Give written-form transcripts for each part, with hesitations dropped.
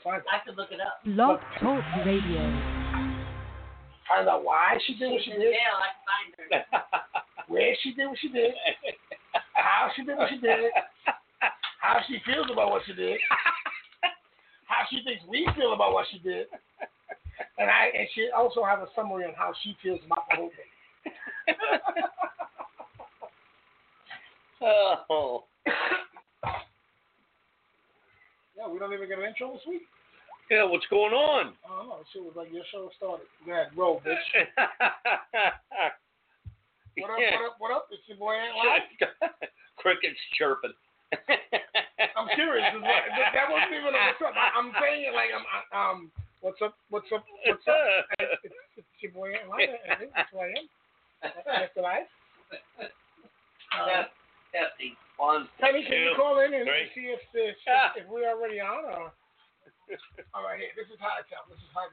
find it. I could look it up. Blog Talk Radio. Find out why she did what she did. Jail, I can find her. Where she did what she did. How she did what she did. How she feels about what she did. How she thinks we feel about what she did. And she also has a summary on how she feels about the whole thing. Oh. Yeah, we don't even get an intro this week. Yeah, what's going on? I don't know. Shit was like your show started. Go ahead, roll, bitch. What up? It's your boy Ant Live. Crickets chirping. I'm curious. That wasn't even a what's up. I'm saying it like I'm what's up? It's your boy Ant Live. I think that's who I am. That's the life. One, Penny, can you call in and three. see if we're already on or? All right, here. This is how to tell.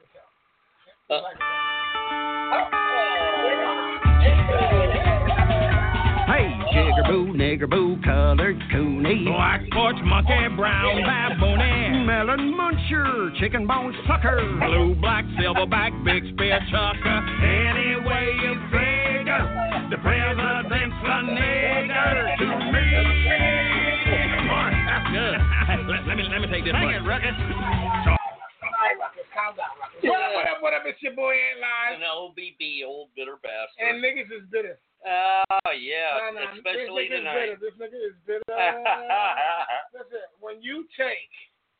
Hey, jigger-boo, nigger-boo, colored coonie, Black porch monkey, brown baboon, melon muncher, chicken bone sucker, blue, black, silverback, big spear chucker. Any way you figure, the president's a nigger to me. That's good. Let me take this one. Sing it, Ruckus. All right, Ruckus, calm down, Ruckus. What up? It's your boy Ant Live. An OBB, old bitter bastard. And niggas is bitter. Oh, yeah. No, Especially this tonight. This nigga is bitter. Listen, when you take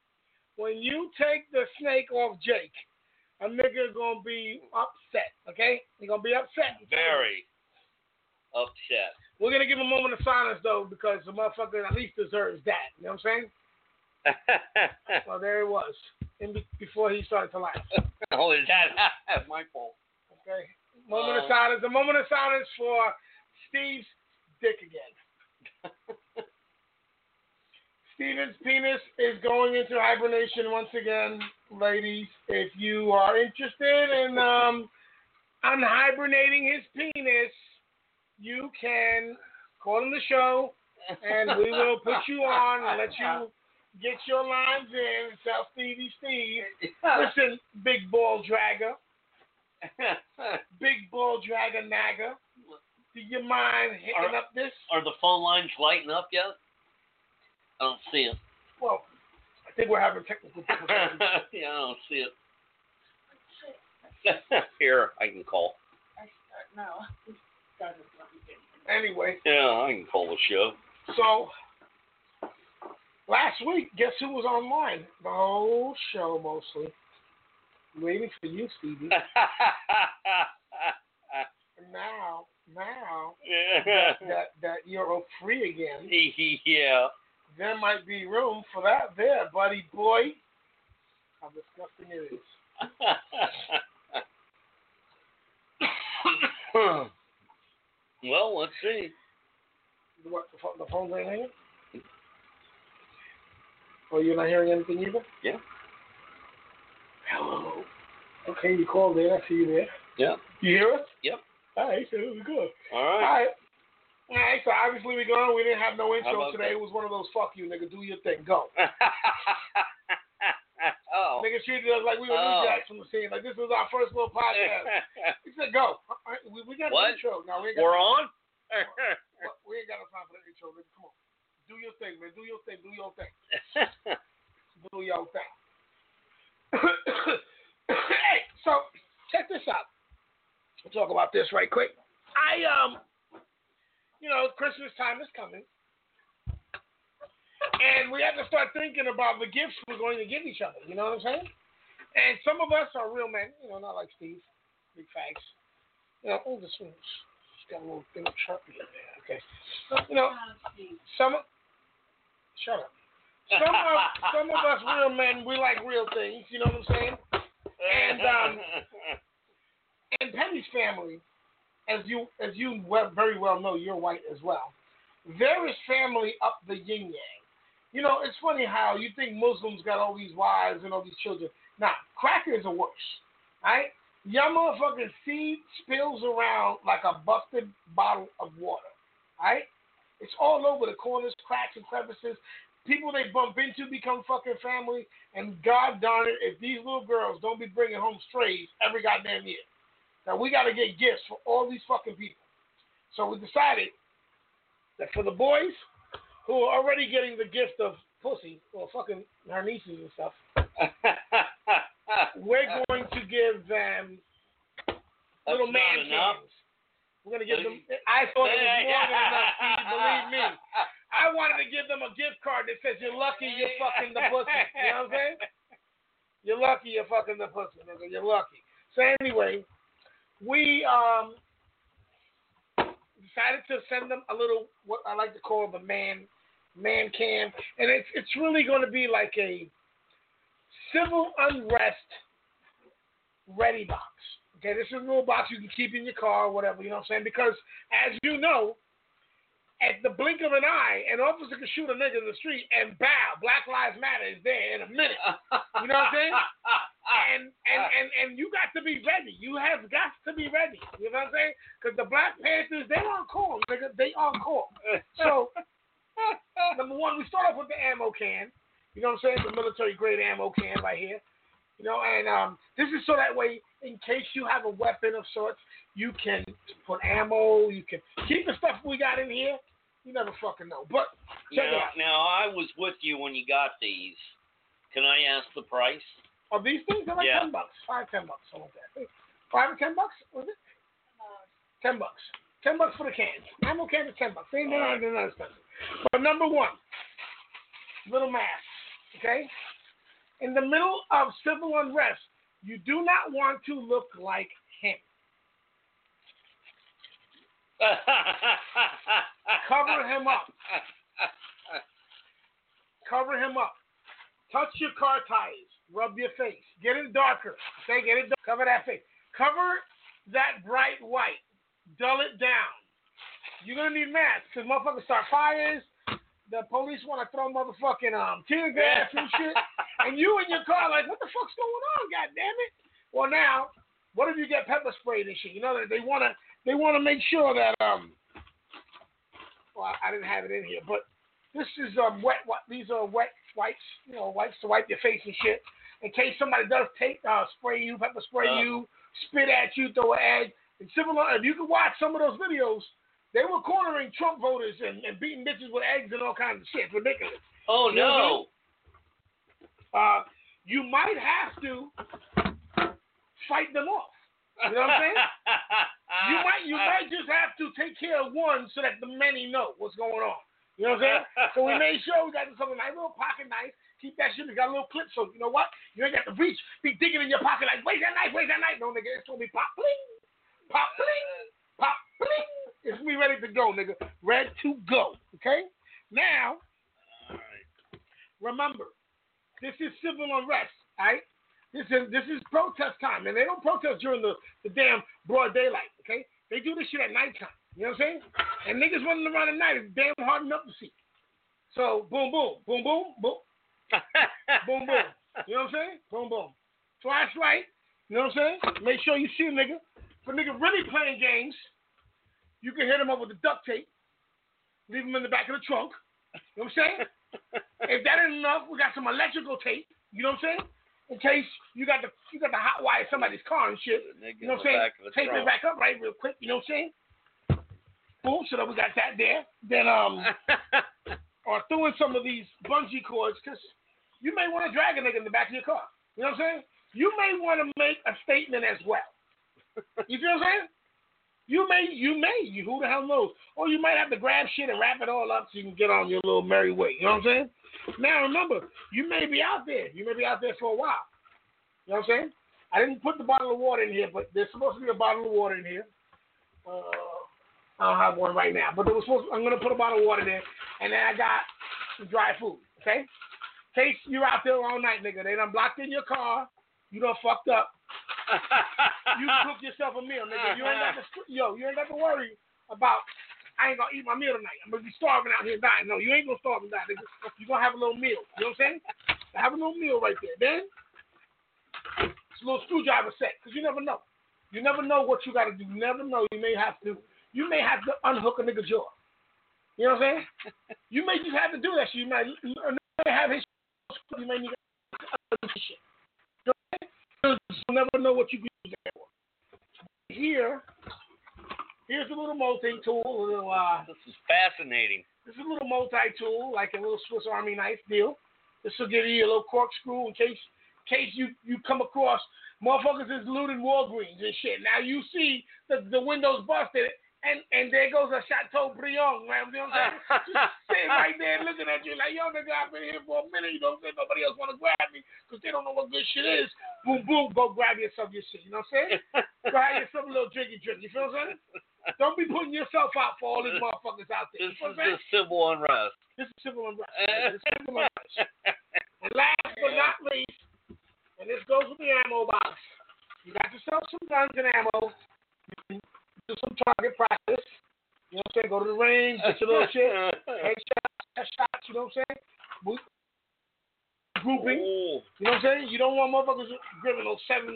the snake off Jake, a nigga gonna be upset, okay? He gonna be upset. Very upset. We're gonna give a moment of silence though, because the motherfucker at least deserves that. You know what I'm saying? Well, there it was. Before he started to laugh. Oh, is that my fault? Okay. Moment of silence. A moment of silence for Steve's dick again. Steven's penis is going into hibernation once again, ladies. If you are interested in unhibernating his penis, you can call in the show, and we will put you on and let you get your lines in. Tell Stevie Steve. Listen, big ball dragger. Big ball dragger nagger. Do you mind hitting up this? Are the phone lines lighting up yet? I don't see it. Well, I think we're having technical difficulties. Yeah, I don't see it. Here, I can call. No. Anyway. Yeah, I can call the show. So, last week, guess who was online? The whole show, mostly. Waiting for you, Stevie. Now that you're free again, yeah. there might be room for that there, buddy boy. How disgusting it is. Well, let's see. What, the phone's ain't ringing? Oh, you're not hearing anything either? Yeah. Hello. Okay, you called in. I see you there. Yeah. You hear us? Yep. All right, so it was good. All right. All right, so obviously we didn't have no intro today. That? It was one of those, fuck you, nigga, do your thing, go. Oh. Nigga treated us like we were new jacks from the scene. Like, this was our first little podcast. He said, go. All right, we got an intro. Now, we ain't got We're on? We ain't got no time for the intro, nigga. Come on. Do your thing, man. Do your thing. Do your thing. Do your thing. Hey, so check this out. We'll talk about this right quick. Christmas time is coming, and we have to start thinking about the gifts we're going to give each other. You know what I'm saying? And some of us are real men. Not like Steve, big fags. This one's got a little thing of Sharpie in there. Okay. Shut up. Some of us real men, we like real things. You know what I'm saying? And Penny's family, as you very well know, you're white as well. There is family up the yin yang. It's funny how you think Muslims got all these wives and all these children. Nah, crackers are worse. Right? Your motherfucking seed spills around like a busted bottle of water. Right? It's all over the corners, cracks, and crevices. people they bump into become fucking family, and God darn it, if these little girls don't be bringing home strays every goddamn year, now we got to get gifts for all these fucking people. So we decided that for the boys who are already getting the gift of pussy, or fucking her nieces and stuff, we're going to give them little man cans. We're going to give them, I thought it was more than enough, Steve, believe me. I wanted to give them a gift card that says, you're lucky you're fucking the pussy. You know what I'm saying? You're lucky you're fucking the pussy, nigga. You're lucky. So anyway, we decided to send them a little, what I like to call the man cam. And it's really going to be like a civil unrest ready box. Okay, this is a little box you can keep in your car or whatever, you know what I'm saying? Because, as you know, at the blink of an eye, an officer can shoot a nigga in the street and bow, Black Lives Matter is there in a minute. You know what I'm saying? And you got to be ready. You have got to be ready. You know what I'm saying? Because the Black Panthers, they on call, nigga. They on call. So, number one, we start off with the ammo can. You know what I'm saying? The military-grade ammo can right here. You know, and this is so that way, in case you have a weapon of sorts, you can put ammo, you can keep the stuff we got in here. You never fucking know. But check it out. Now, I was with you when you got these. Can I ask the price? Of these things? They're like $10. $5, $10, something like that. $5 or $10, was it? $10. $10 for the cans. Ammo cans are $10. They're not expensive. But number one, little mask, okay? In the middle of civil unrest, you do not want to look like him. Cover him up. Cover him up. Touch your car tires. Rub your face. Get it darker. Okay, get it darker. Cover that face. Cover that bright white. Dull it down. You're going to need masks because motherfuckers start fires. The police want to throw motherfucking tear gas and shit. And you in your car like, what the fuck's going on, goddammit? Well, now, what if you get pepper sprayed and shit? You know, they want to make sure that, well, I didn't have it in here, but this is these are wet wipes, you know, wipes to wipe your face and shit. In case somebody does spray you, pepper spray you, spit at you, throw an egg. And similar, if you can watch some of those videos, they were cornering Trump voters and beating bitches with eggs and all kinds of shit. It's ridiculous. Oh, you know no. You might have to fight them off. You know what I'm saying? You might just have to take care of one so that the many know what's going on. You know what I'm saying? So we made sure we got something nice, little pocket knife. Keep that shit. We got a little clip, so you know what? You ain't got to reach, be digging in your pocket like, where's that knife? Where's that knife? No, nigga, it's gonna be pop bling, pop bling, pop bling. It's gonna be ready to go, nigga. Ready to go. Okay? Now, remember, this is civil unrest, all right? This is protest time, and they don't protest during the damn broad daylight, okay? They do this shit at nighttime. You know what I'm saying? And niggas running around at night is damn hard enough to see. So, boom, boom, boom, boom, boom. Boom, boom. You know what I'm saying? Boom, boom. Flashlight. You know what I'm saying? Make sure you see a nigga. If a nigga really playing games, you can hit him up with the duct tape. Leave him in the back of the trunk. You know what I'm saying? If that ain't enough, we got some electrical tape. You know what I'm saying? In case you got the hot wire somebody's car and shit. You know what I'm saying? Tape it back up right real quick. You know what I'm saying? Boom. So that we got that there. Then or throw in some of these bungee cords because you may want to drag a nigga in the back of your car. You know what I'm saying? You may want to make a statement as well. You feel what I'm saying? You may, who the hell knows? Or you might have to grab shit and wrap it all up so you can get on your little merry way. You know what I'm saying? Now remember, you may be out there. You may be out there for a while. You know what I'm saying? I didn't put the bottle of water in here, but there's supposed to be a bottle of water in here. I don't have one right now, but I'm going to put a bottle of water there, and then I got some dry food, okay? In case you're out there all night, nigga. They done blocked in your car. You done fucked up. You cook yourself a meal, nigga. You ain't got to worry about, I ain't going to eat my meal tonight. I'm going to be starving out here dying. No, you ain't going to starve and die, nigga. You're going to have a little meal. You know what I'm saying? Have a little meal right there. Then, it's a little screwdriver set, because you never know. You never know what you got to do. You never know. You may have to unhook a nigga's jaw. You know what I'm saying? You may just have to do that shit. You might have his shit. You may need other shit. You know what I'm saying? You'll never know what you can use it for. Here's a little multi-tool. This is fascinating. This is a little multi-tool, like a little Swiss Army knife deal. This will give you a little corkscrew in case you come across motherfuckers is looting Walgreens and shit. Now you see the windows busted, and there goes a Chateaubriand, man. You know what I'm saying? Just sitting right there looking at you like, yo, nigga, I've been here for a minute. You know what I'm saying? Nobody else want to grab me because they don't know what good shit is. Boom, boom, go grab yourself your shit. You know what I'm saying? Go have yourself a little drinky drink. You feel what I'm saying? Don't be putting yourself out for all these motherfuckers out there. This is the civil unrest. This is civil unrest. This is civil unrest. And last but not least, and this goes with the ammo box, you got yourself some guns and ammo. You can do some target practice. You know what I'm saying? Go to the range, get your little shit. Headshots, you know what I'm saying? Grouping. Ooh. You know what I'm saying? You don't want motherfuckers gripping those 7.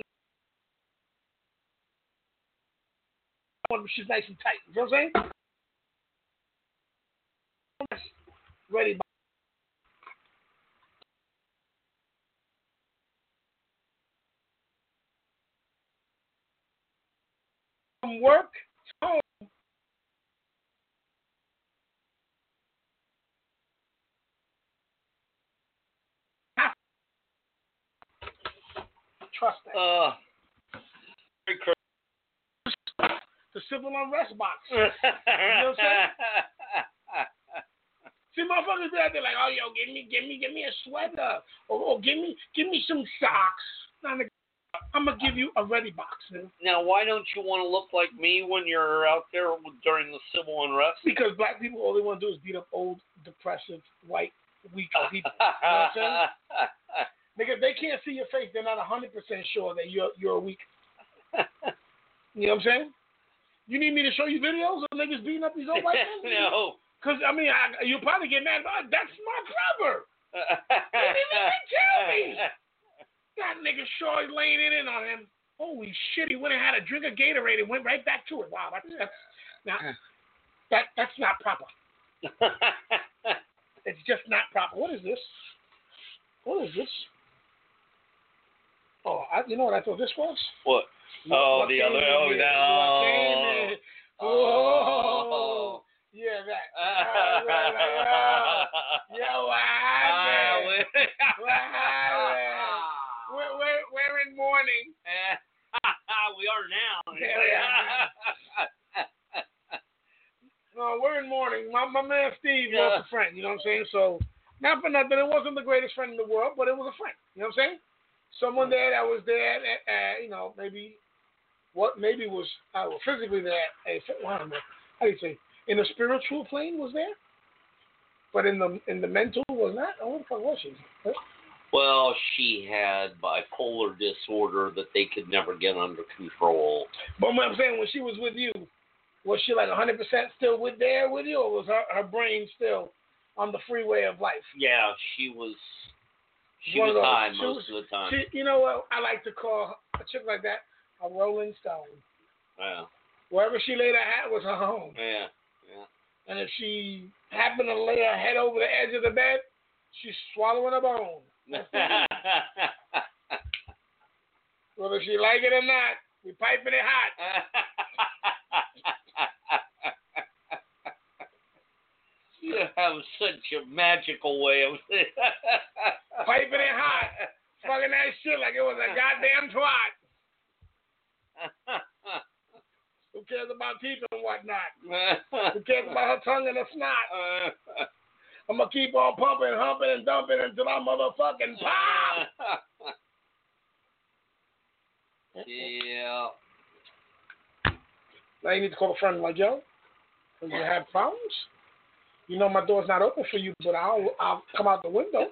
She's nice and tight. You know what I'm saying? Ready. From work home. Trust that. Very correct. The civil unrest box. You know what I'm saying? See, motherfuckers be out there like, oh, yo, give me a sweater, or give me some socks. Now, nigga, I'm gonna give you a ready box, nigga. Now, why don't you want to look like me when you're out there during the civil unrest? Because black people, all they want to do is beat up old, depressive, white, weak people. You know what I'm saying? Nigga, if they can't see your face, they're not 100% sure that you're weak. You know what I'm saying? You need me to show you videos of niggas beating up these old white men? No. Because, I mean, you'll probably get mad. Oh, that's my brother. They didn't even tell me. That nigga Shaw laying it in on him. Holy shit, he went and had a drink of Gatorade and went right back to it. Wow, that's not proper. It's just not proper. What is this? What is this? Oh, you know what I thought this was? What? Oh, the other. Oh, no. Oh. Yeah, that. Yo, what happened? We're in mourning. We are now. No, we're in mourning. My man Steve lost a friend, you know what I'm saying? So, not for nothing, it wasn't the greatest friend in the world, but it was a friend, you know what I'm saying? Someone there that was there, you know, maybe was physically there, I don't know, how do you say, in the spiritual plane was there, but in the mental was not. Oh, what the fuck was she? Huh? Well, she had bipolar disorder that they could never get under control. But what I'm saying, when she was with you, was she like 100% still there with you, or was her brain still on the freeway of life? Yeah, she was. She was high most of the time. You know what I like to call a chick like that? A rolling stone. Yeah. Wherever she laid her hat was her home. Yeah. And if she happened to lay her head over the edge of the bed, she's swallowing a bone. Whether she like it or not, we piping it hot. You have such a magical way of piping it hot. Fucking that shit like it was a goddamn twat. Who cares about teeth and whatnot? Who cares about her tongue and her snot? I'm going to keep on pumping, humping, and dumping until I motherfucking pop. Yeah. Now you need to call a friend like, yo, when you have problems, you know my door's not open for you, but I'll come out the window.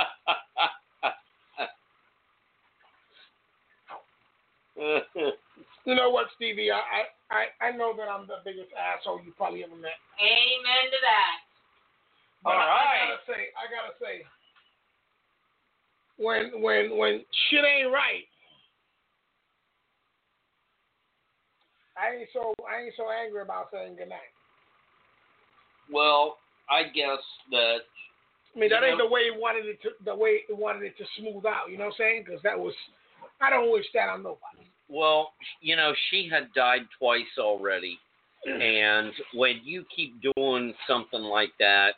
You know what, Stevie? I know that I'm the biggest asshole you probably ever met. Amen to that. But all right. I gotta say, when shit ain't right, I ain't so angry about saying goodnight. Well, I guess that. I mean, that ain't the way it wanted it to smooth out. You know what I'm saying? Because that was, I don't wish that on nobody. Well, she had died twice already, and when you keep doing something like that,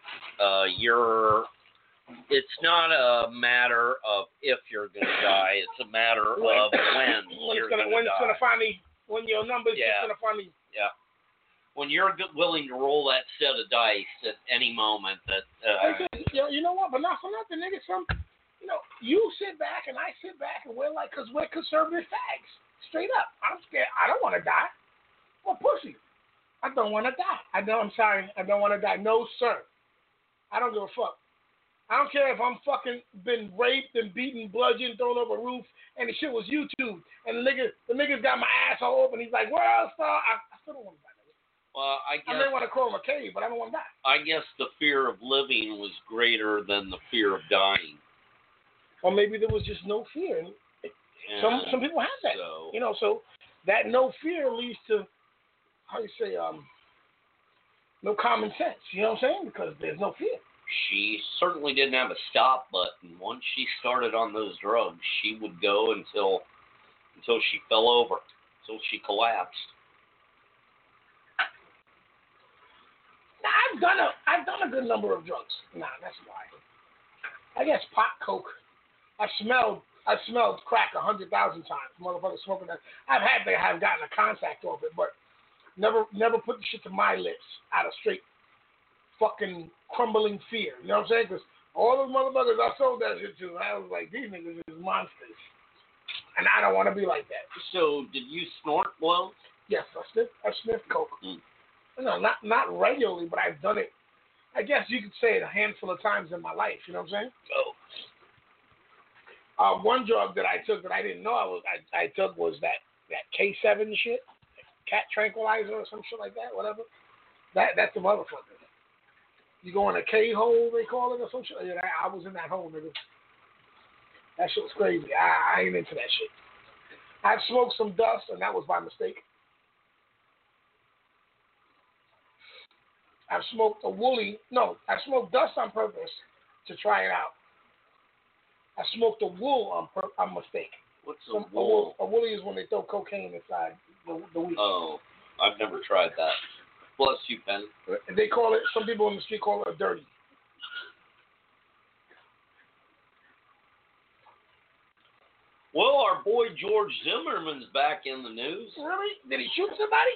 it's not a matter of if you're going to die. It's a matter of when you're going to die. When it's going to finally, when your number's just going to finally. Yeah. When you're willing to roll that set of dice at any moment, you know what? But not for nothing, nigga. You sit back and I sit back and we're conservative fags. Straight up. I'm scared. I don't want to die. Well, pussy. I don't want to die. I'm sorry. I don't want to die. No, sir. I don't give a fuck. I don't care if I'm fucking been raped and beaten, bludgeoned, thrown over a roof, and the shit was YouTube, and the nigga's got my ass all open. He's like, "World star." I still don't want to die. Well, I may want to call him a cave, but I don't want to die. I guess the fear of living was greater than the fear of dying. Or maybe there was just no fear. Some people have that. So that no fear leads to, how you say, no common sense. You know what I'm saying? Because there's no fear. She certainly didn't have a stop button. Once she started on those drugs, she would go until she fell over, until she collapsed. Now, I've done a good number of drugs. Nah, that's why. I guess pot, coke. I smelled crack 100,000 times. Motherfuckers smoking that. I've gotten a contact off it, but never put the shit to my lips out of straight fucking crumbling fear. You know what I'm saying? Because all those motherfuckers I sold that shit to, I was like, these niggas is monsters, and I don't want to be like that. So, did you snort blunts? Yes, I sniffed coke. No, not regularly, but I've done it. I guess you could say it a handful of times in my life. You know what I'm saying? One drug that I took that I didn't know I took was that K7 shit, cat tranquilizer or some shit like that. Whatever. That's the motherfucker. You go in a K hole, they call it, or some shit. Yeah, I was in that hole, nigga. That shit was crazy. I ain't into that shit. I've smoked some dust, and that was by mistake. I smoked dust on purpose to try it out. I smoked a wool on mistake. What's a wool? A woolly is when they throw cocaine inside the weed. Oh, I've never tried that. Bless you, Penny. They call it, some people in the street call it a dirty. Well, our boy George Zimmerman's back in the news. Really? Did he shoot somebody?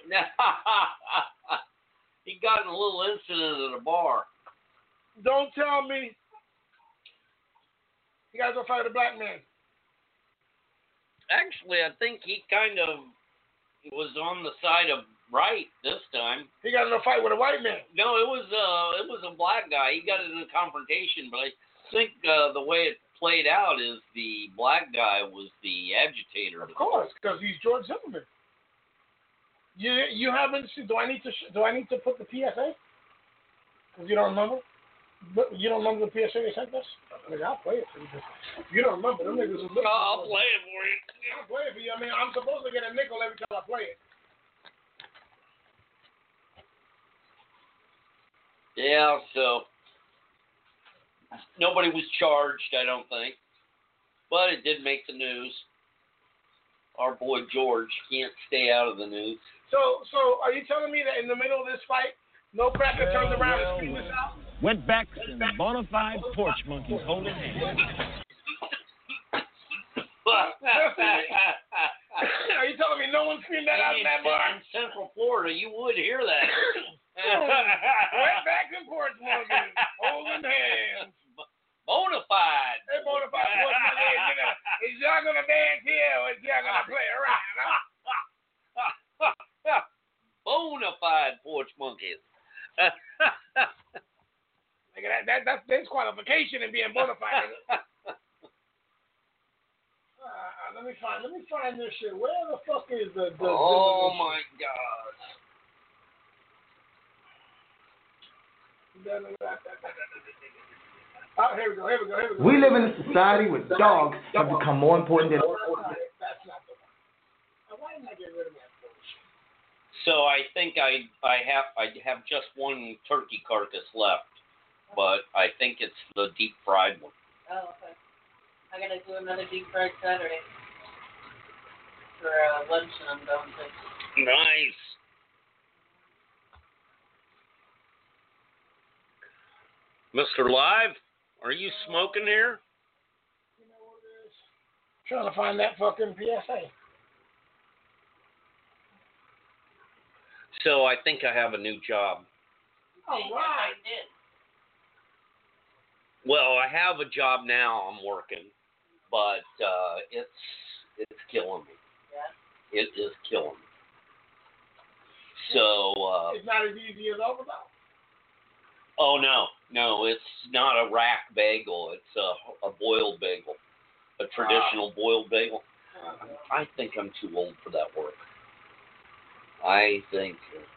He got in a little incident at a bar. Don't tell me. You guys gonna fight a black man? Actually, I think he kind of was on the side of right this time. He got in a fight with a white man. No, it was a black guy. He got in a confrontation, but I think the way it played out is the black guy was the agitator. Of course, because he's George Zimmerman. You haven't seen? Do I need to put the PSA? Because you don't remember. You don't remember the PSA they sent us? I mean, I'll play it for you. If you don't remember, them niggas will look. I'll play it for you. I'll play it for you. I mean, I'm supposed to get a nickel every time I play it. Yeah, so nobody was charged, I don't think. But it did make the news. Our boy George can't stay out of the news. So are you telling me that in the middle of this fight, no cracker turned around and screamed this out? Went back to some bona fide porch monkeys holding hands. Are you telling me no one screamed that out in that bar? In Central Florida, you would hear that. Went back to porch monkeys holding hands. Bona fide. Hey, bona fide porch monkeys. Is y'all gonna dance here or is y'all gonna play around? Huh? Bona fide porch monkeys. That's disqualification in being bona fide. Let me find this shit. Where the fuck is the oh my God. Oh, here we go. We live in a society where dogs have become more important than. That's not the one. Why didn't I get rid of that bullshit? So I think I have just one turkey carcass left, but I think it's the deep fried one. Oh, okay. I gotta do another deep fried Saturday for lunch, and I'm going to. Nice. Mr. Live, are you smoking here? You know what it is? Trying to find that fucking PSA. So I think I have a new job. All right. I did. Well, I have a job now. I'm working, but it's killing me. Yeah. It is killing me. So. It's not as easy as overdose. Oh no, it's not a rack bagel. It's a boiled bagel, a traditional boiled bagel. I think I'm too old for that work. I think.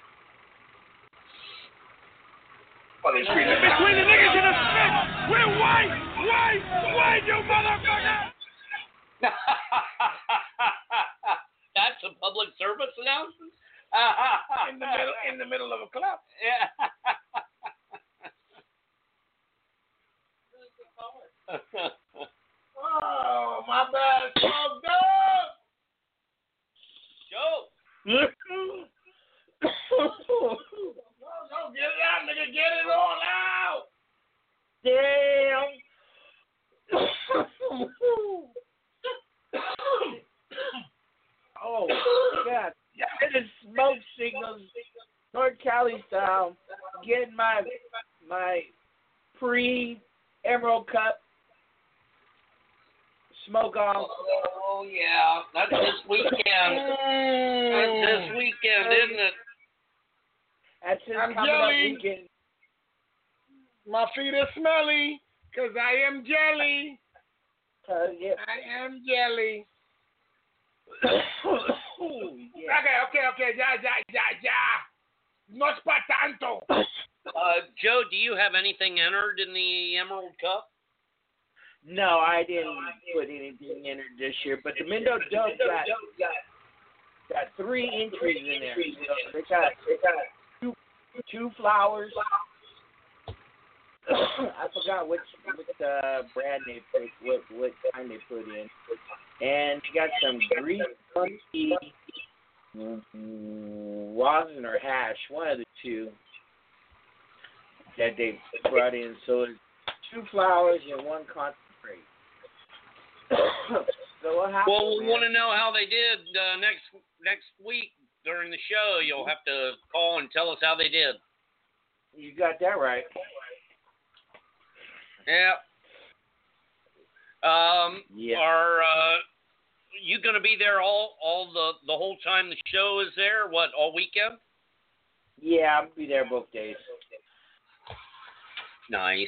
Between the niggas and the Smiths, we're white, you motherfucker! That's a public service announcement. in the middle of a club. Yeah. Oh, my bad. Smoked up. Joe. No, get it out, nigga. Get it all out. Damn. Oh, God. It is smoke signals, North Cali style, getting my pre-Emerald Cup smoke off. Oh, yeah. That's this weekend. That's this weekend, isn't it? That's his I'm coming jelly. up weekend. My feet are smelly, because I am jelly. Yeah. I am jelly. Yeah. Okay. Ya. No es pa' tanto. Joe, do you have anything entered in the Emerald Cup? No, I didn't put anything in it this year, but the Mendo Dope got 3 entries in there. So they got two flowers. I forgot which brand they put, what kind they put in, and you got some Greek funky rosin or hash, one of the two that they brought in. So it's 2 flowers and 1 concentrate. So what happened? Well, we want to know how they did next week during the show. You'll have to call and tell us how they did. You got that right. Yeah. Yeah. Are you going to be there all the whole time the show is there? What, all weekend? Yeah, I'll be there both days. Nice.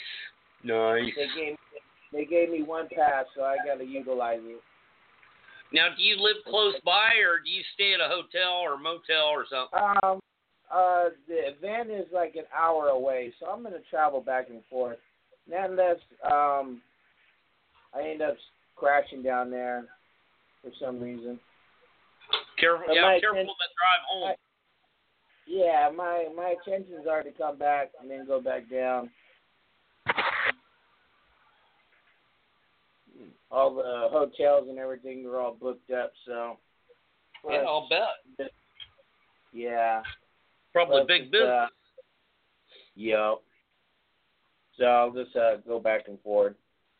They gave me 1 pass, so I got to utilize it. Now, do you live close by, or do you stay at a hotel or motel or something? The event is like an hour away, so I'm gonna travel back and forth. Unless I end up crashing down there for some reason. Careful But to my drive home. My intentions are to come back and then go back down. All the hotels and everything are all booked up, so. Yeah, I'll bet. Yeah. Probably big business. Yep. So I'll just go back and forth.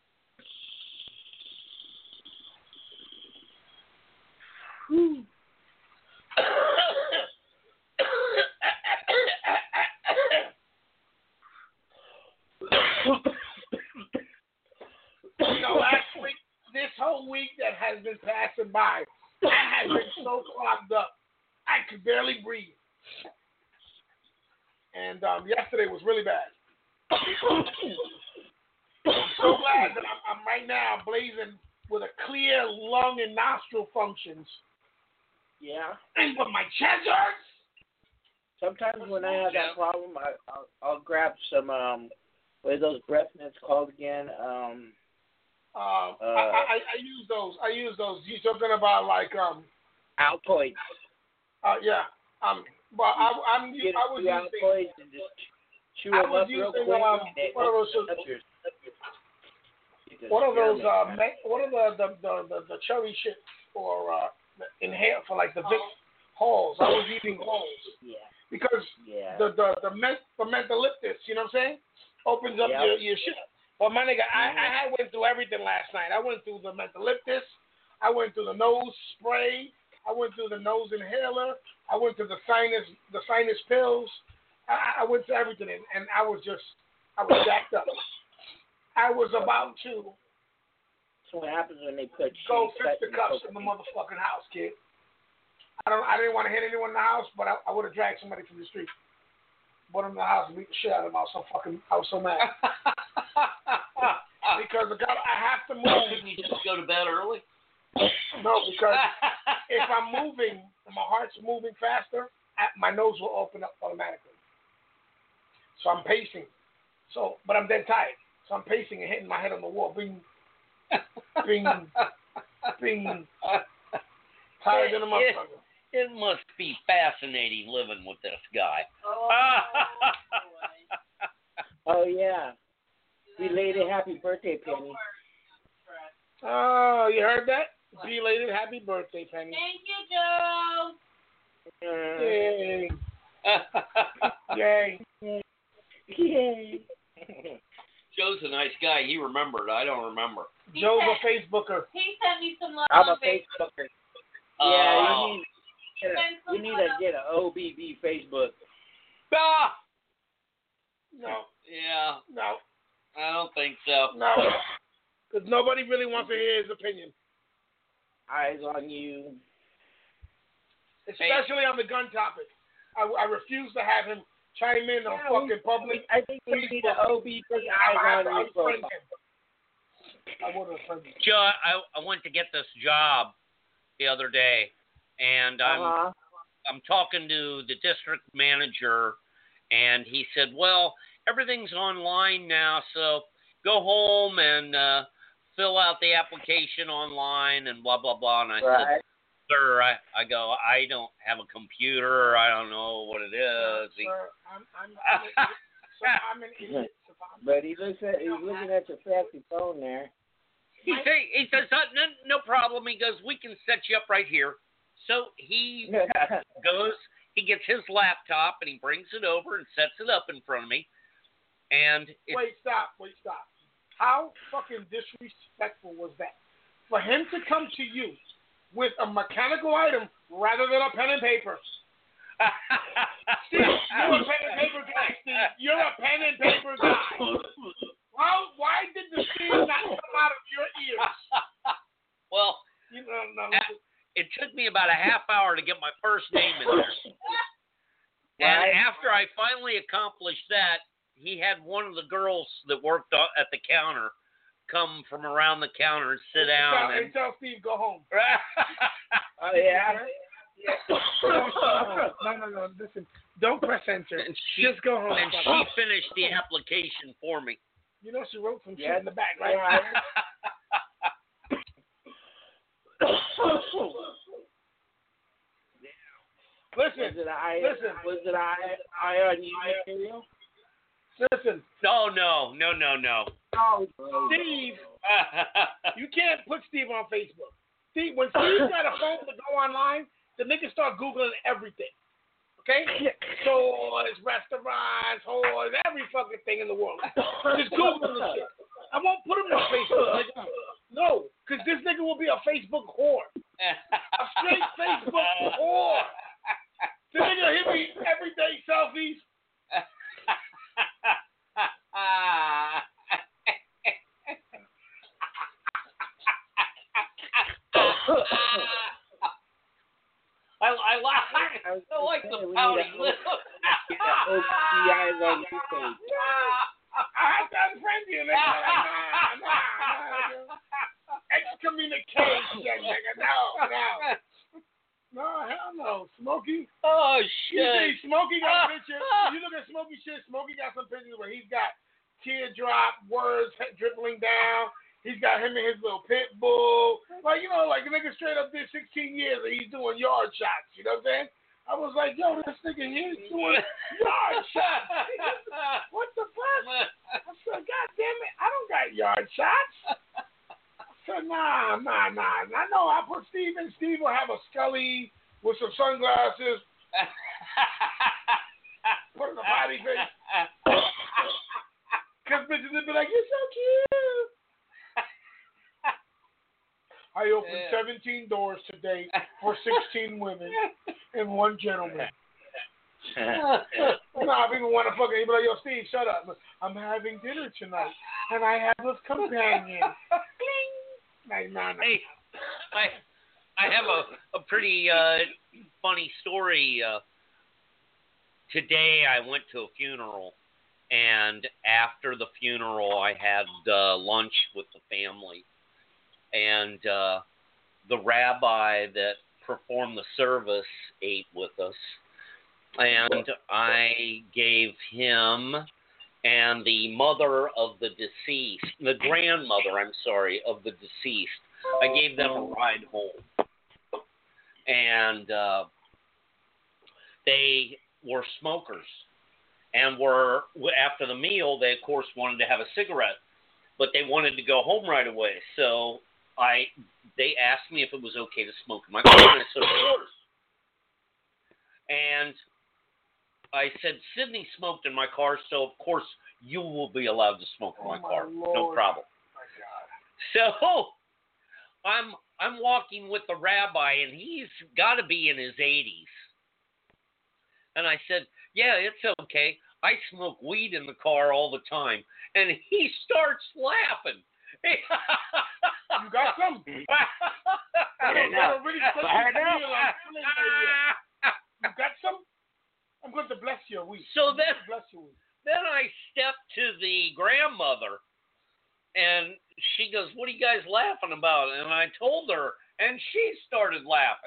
Last week, this whole week that has been passing by, I have been so clogged up, I could barely breathe. And yesterday was really bad. I'm so glad that I'm right now blazing with a clear lung and nostril functions. Yeah. But my chest hurts. Sometimes when I have that problem, I'll grab some what are those breath mints called again? I use those. You're talking about like Altoids. Yeah. But I was Get using. out boys and just chew I them was up real using quick. what are those? What are those? What are the cherry shit for inhale for like the Vicks Halls? I was using Halls. Yeah. Because the mentholyptus, you know what I'm saying? Opens up your shit. But my nigga, I went through everything last night. I went through the mentholyptus. I went through the nose spray. I went through the nose inhaler. I went through the sinus pills. I went through everything, and I was jacked up. I was about to. That's what happens when they put go fix the cups in the motherfucking house, kid. I didn't want to hit anyone in the house, but I would have dragged somebody from the street. Brought him in the house and beat the shit out of him. I was so mad. Because I have to move. Couldn't you just go to bed early? No, because if I'm moving and my heart's moving faster, my nose will open up automatically. So I'm pacing. But I'm dead tired. So I'm pacing and hitting my head on the wall. Bing, bing, bing. Tired than a motherfucker. It must be fascinating living with this guy. Oh, yeah. Belated happy birthday, Penny. Oh, you heard that? Belated happy birthday, Penny. Thank you, Joe. Yay. Yay. Joe's a nice guy. He remembered. I don't remember. Joe's a Facebooker. He sent me some love I'm on a Facebooker. Yeah, you need to get an OBB Facebook. Ah! No. Yeah. No. I don't think so. No. Because nobody really wants to hear his opinion. Eyes on you. Especially on the gun topic. I refuse to have him chime in on fucking public. I think we need an OBB eyes on you profile. I would have friended him. Joe, I went to get this job the other day, and I'm talking to the district manager, and he said, well, everything's online now, so go home and fill out the application online and blah, blah, blah. And I said, sir, I don't have a computer. I don't know what it is. Sir, I'm an idiot. But he's looking at your fancy phone there. He says, no problem. He goes, we can set you up right here. So he goes, he gets his laptop, and he brings it over and sets it up in front of me. And Wait, stop. How fucking disrespectful was that? For him to come to you with a mechanical item rather than a pen and paper. Steve, you're a pen and paper guy, Steve. You're a pen and paper guy. Why did the steam not come out of your ears? Well, it took me about a half hour to get my first name in there. And after I finally accomplished that, he had one of the girls that worked at the counter come from around the counter and sit down. And tell Steve, go home. Oh, yeah? No. Listen, don't press enter. Just go home. And she finished the application for me. You know she wrote some shit in the back, right? Listen. Was it I on you material? Listen. No. Oh, Steve, you can't put Steve on Facebook. Steve, when Steve got a phone to go online, the niggas start Googling everything. Okay? Stores, restaurants, whores, every fucking thing in the world. Just Google this shit. I won't put him on Facebook, nigga. No, because this nigga will be a Facebook whore. A straight Facebook whore. The nigga hit me everyday selfies. I like the pouty lip. I have to unfriend you, nigga. Excommunication, nigga. No, hell no. Smokey. Oh, You shit. see, Smokey got a picture. You look at Smokey shit, Smokey got some pictures where he's got teardrop words dribbling down. He's got him and his little pit bull. Like, the nigga straight up did 16 years and he's doing yard shots. You know what I'm saying? I was like, yo, this nigga here doing yard shots. What the fuck? I said, God damn it, I don't got yard shots. I said, nah. I know I put Steve in. Steve will have a Scully with some sunglasses. Put in a body face. Because bitches would be like, you're so cute. I opened 17 doors today for 16 women and 1 gentleman. I even want to fucking, he'd be like, yo, Steve, shut up. I'm having dinner tonight, and I have this companion. Nah. Hey, I have a pretty funny story. Today I went to a funeral, and after the funeral I had lunch with the family. And the rabbi that performed the service ate with us. And I gave him and the mother of the deceased, the grandmother, of the deceased, I gave them a ride home. And they were smokers. And after the meal, they, of course, wanted to have a cigarette. But they wanted to go home right away. So they asked me if it was okay to smoke in my car, and I said, of course. And I said, Sydney smoked in my car, so of course you will be allowed to smoke in my car. Lord. No problem. My God. So I'm walking with the rabbi, and he's got to be in his 80s. And I said, yeah, it's okay. I smoke weed in the car all the time. And he starts laughing. You got some? You got some? I'm going to bless your weed. So then I stepped to the grandmother, and she goes, what are you guys laughing about? And I told her, and she started laughing.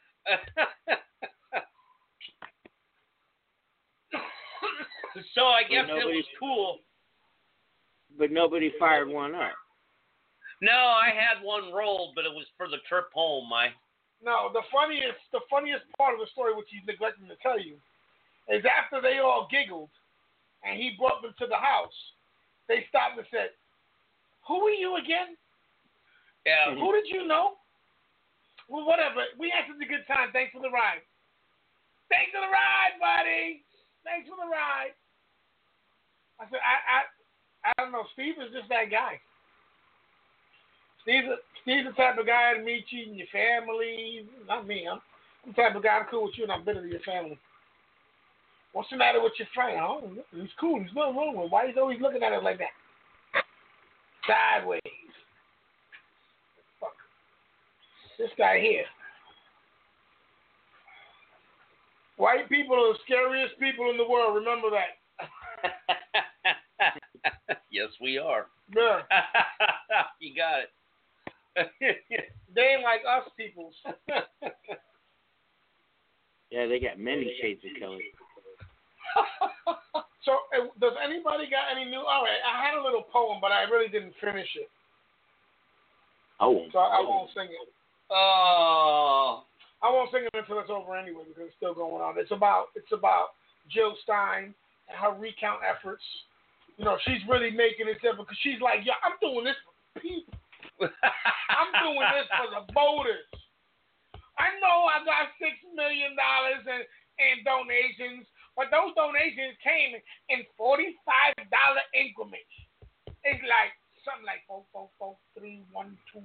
So I guess it was cool. But nobody fired one up. No, I had one rolled, but it was for the trip home. No, the funniest part of the story, which he's neglecting to tell you, is after they all giggled and he brought them to the house, they stopped and said, who are you again? Yeah. Who did you know? Well, whatever. We had such a good time. Thanks for the ride. Thanks for the ride, buddy. Thanks for the ride. I said, I don't know. Steve is just that guy. Steve's the type of guy to meet you and your family. Not me. I'm the type of guy I'm cool with you and I'm bitter to your family. What's the matter with your friend? Oh, he's cool. There's nothing wrong with him. Why he's always looking at us like that? Sideways. Fuck. This guy here. White people are the scariest people in the world. Remember that. Yes, we are. Yeah. You got it. They ain't like us peoples. Yeah, they got many shades of color. So, does anybody got any new? All right, I had a little poem, but I really didn't finish it. Oh. So I won't sing it. Oh. I won't sing it until it's over anyway because it's still going on. It's about Jill Stein and her recount efforts. You know, she's really making it simple because she's like, yeah, I'm doing this for people. I'm doing this for the voters. I know I got $6 million in donations, but those donations came in $45 increments. It's like something like 4, 4, 4, 3, 1, 2.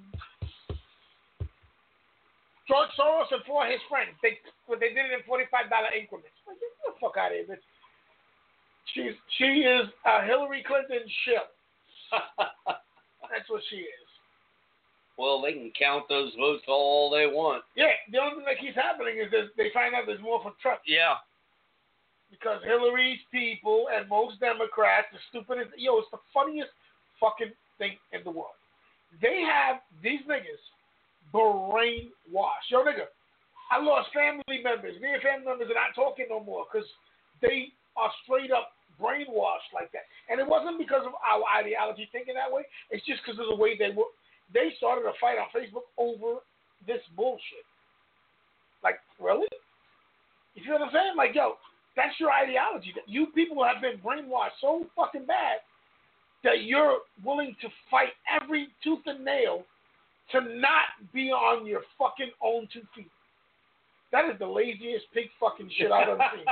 George Soros and 4 of his friends, they did it in $45 increments. Like, get the fuck out of here, bitch. She is a Hillary Clinton ship. That's what she is. Well, they can count those votes all they want. Yeah, the only thing that keeps happening is that they find out there's more for Trump. Yeah. Because Hillary's people and most Democrats are stupid. It's the funniest fucking thing in the world. They have these niggas brainwashed. Yo, nigga, I lost family members. Me and family members are not talking no more because they are straight up brainwashed like that. And it wasn't because of our ideology thinking that way. It's just because of the way they were. They started a fight on Facebook over this bullshit. Like, really? You feel what I'm saying? Like, yo, that's your ideology. You people have been brainwashed so fucking bad that you're willing to fight every tooth and nail to not be on your fucking own 2 feet. That is the laziest pig fucking shit I've ever seen.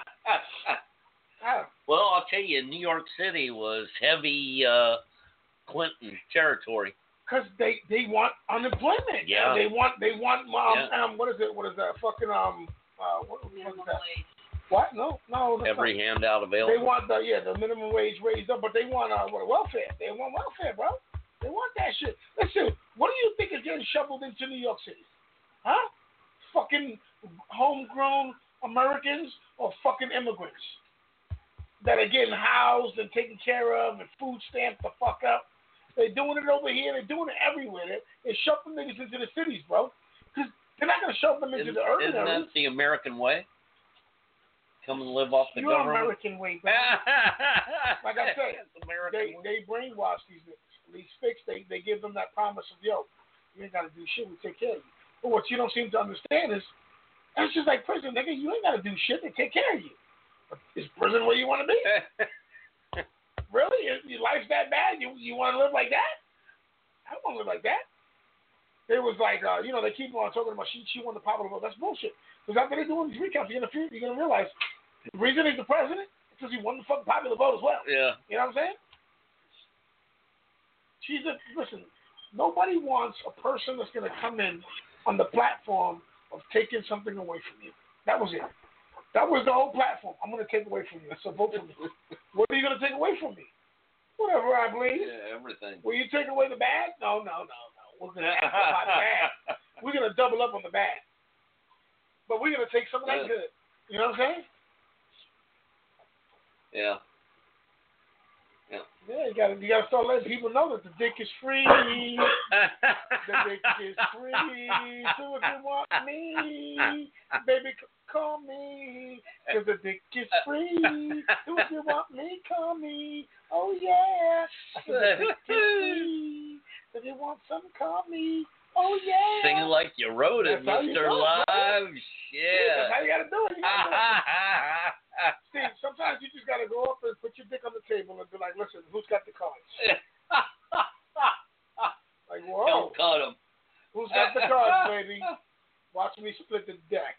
Well, I'll tell you, New York City was heavy Clinton territory. Because they want unemployment. Yeah. They want what is it? What is that? Fucking what is that? What? No. Every handout available. They want the minimum wage raised up, but they want welfare. They want welfare, bro. They want that shit. Listen, what do you think is getting shoveled into New York City? Huh? Fucking homegrown Americans or fucking immigrants that are getting housed and taken care of and food stamped the fuck up. They're doing it over here. They're doing it everywhere. They're shoving niggas into the cities, bro. Because they're not going to shove them into the urban areas. Isn't that the American way? Come and live off the government? American way, bro. Like I said, they brainwash these niggas. These fix, they give them that promise of, yo, you ain't got to do shit. We take care of you. But what you don't seem to understand is, it's just like prison, nigga. You ain't got to do shit. They take care of you. But is prison where you want to be? Really? Your life's that bad? You want to live like that? I don't want to live like that. It was like, they keep on talking about she won the popular vote. That's bullshit. Because after they're doing these recounts, you're gonna realize the reason he's the president is because he won the fucking popular vote as well. Yeah. You know what I'm saying? Listen, nobody wants a person that's gonna come in on the platform of taking something away from you. That was it. That was the whole platform. I'm gonna take away from you. So vote for me. What are you gonna take away from me? Whatever I believe. Yeah, everything. Will you take away the bad? No. We're gonna amplify the bad. We're gonna double up on the bad. But we're gonna take some of that good. You know what I'm saying? Yeah. Yeah, you gotta start letting people know that the dick is free. The dick is free. Do if you want me, baby, call me. 'Cause the dick is free. Do if you want me, call me. Oh yeah. The dick is free. If you want some, call me. Oh yeah. Sing it like you wrote it, Mr. Live. Yeah. That's how you gotta do it. Steve, sometimes you just gotta go up and put your dick on the table and be like, listen, who's got the cards? Like, whoa. Don't cut them. Who's got the cards, baby? Watch me split the deck.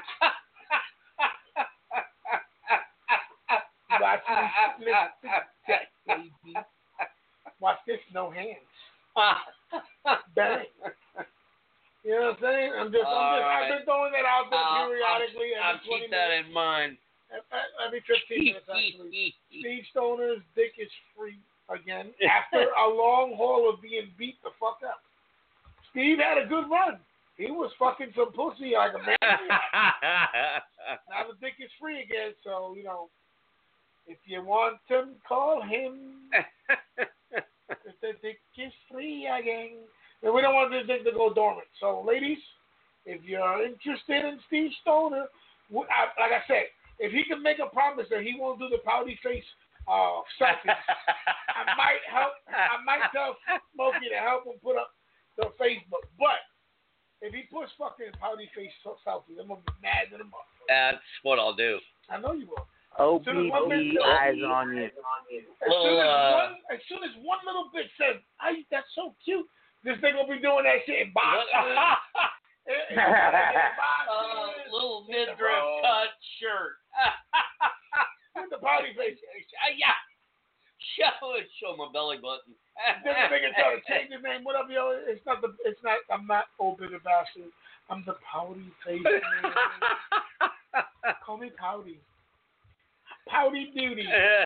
Watch me split the deck, baby. Watch this, no hands. Bang. You know what I'm saying? I've been throwing that out there periodically. I'll keep that in mind. Every 15 minutes, actually. Steve Stoner's dick is free again after a long haul of being beat the fuck up. Steve had a good run. He was fucking some pussy like a man. Now the dick is free again, so, if you want to call him, the dick is free again. And we don't want the dick to go dormant. So, ladies, if you're interested in Steve Stoner, like I said, if he can make a promise that he won't do the pouty face selfies, I might tell Smokey to help him put up the Facebook. But if he puts fucking pouty face selfies, I'm gonna be mad at him. That's what I'll do. I know you will. OBB eyes on you. As soon as one little bitch says, "That's so cute," this nigga will be doing that shit in boxes. Little midriff cut shirt. With the body face. Yeah. Show my belly button. This nigga try to change his name. What up, yo? I'm not Obed the Bastard. I'm the Pouty Face man. Call me Pouty. Pouty Beauty.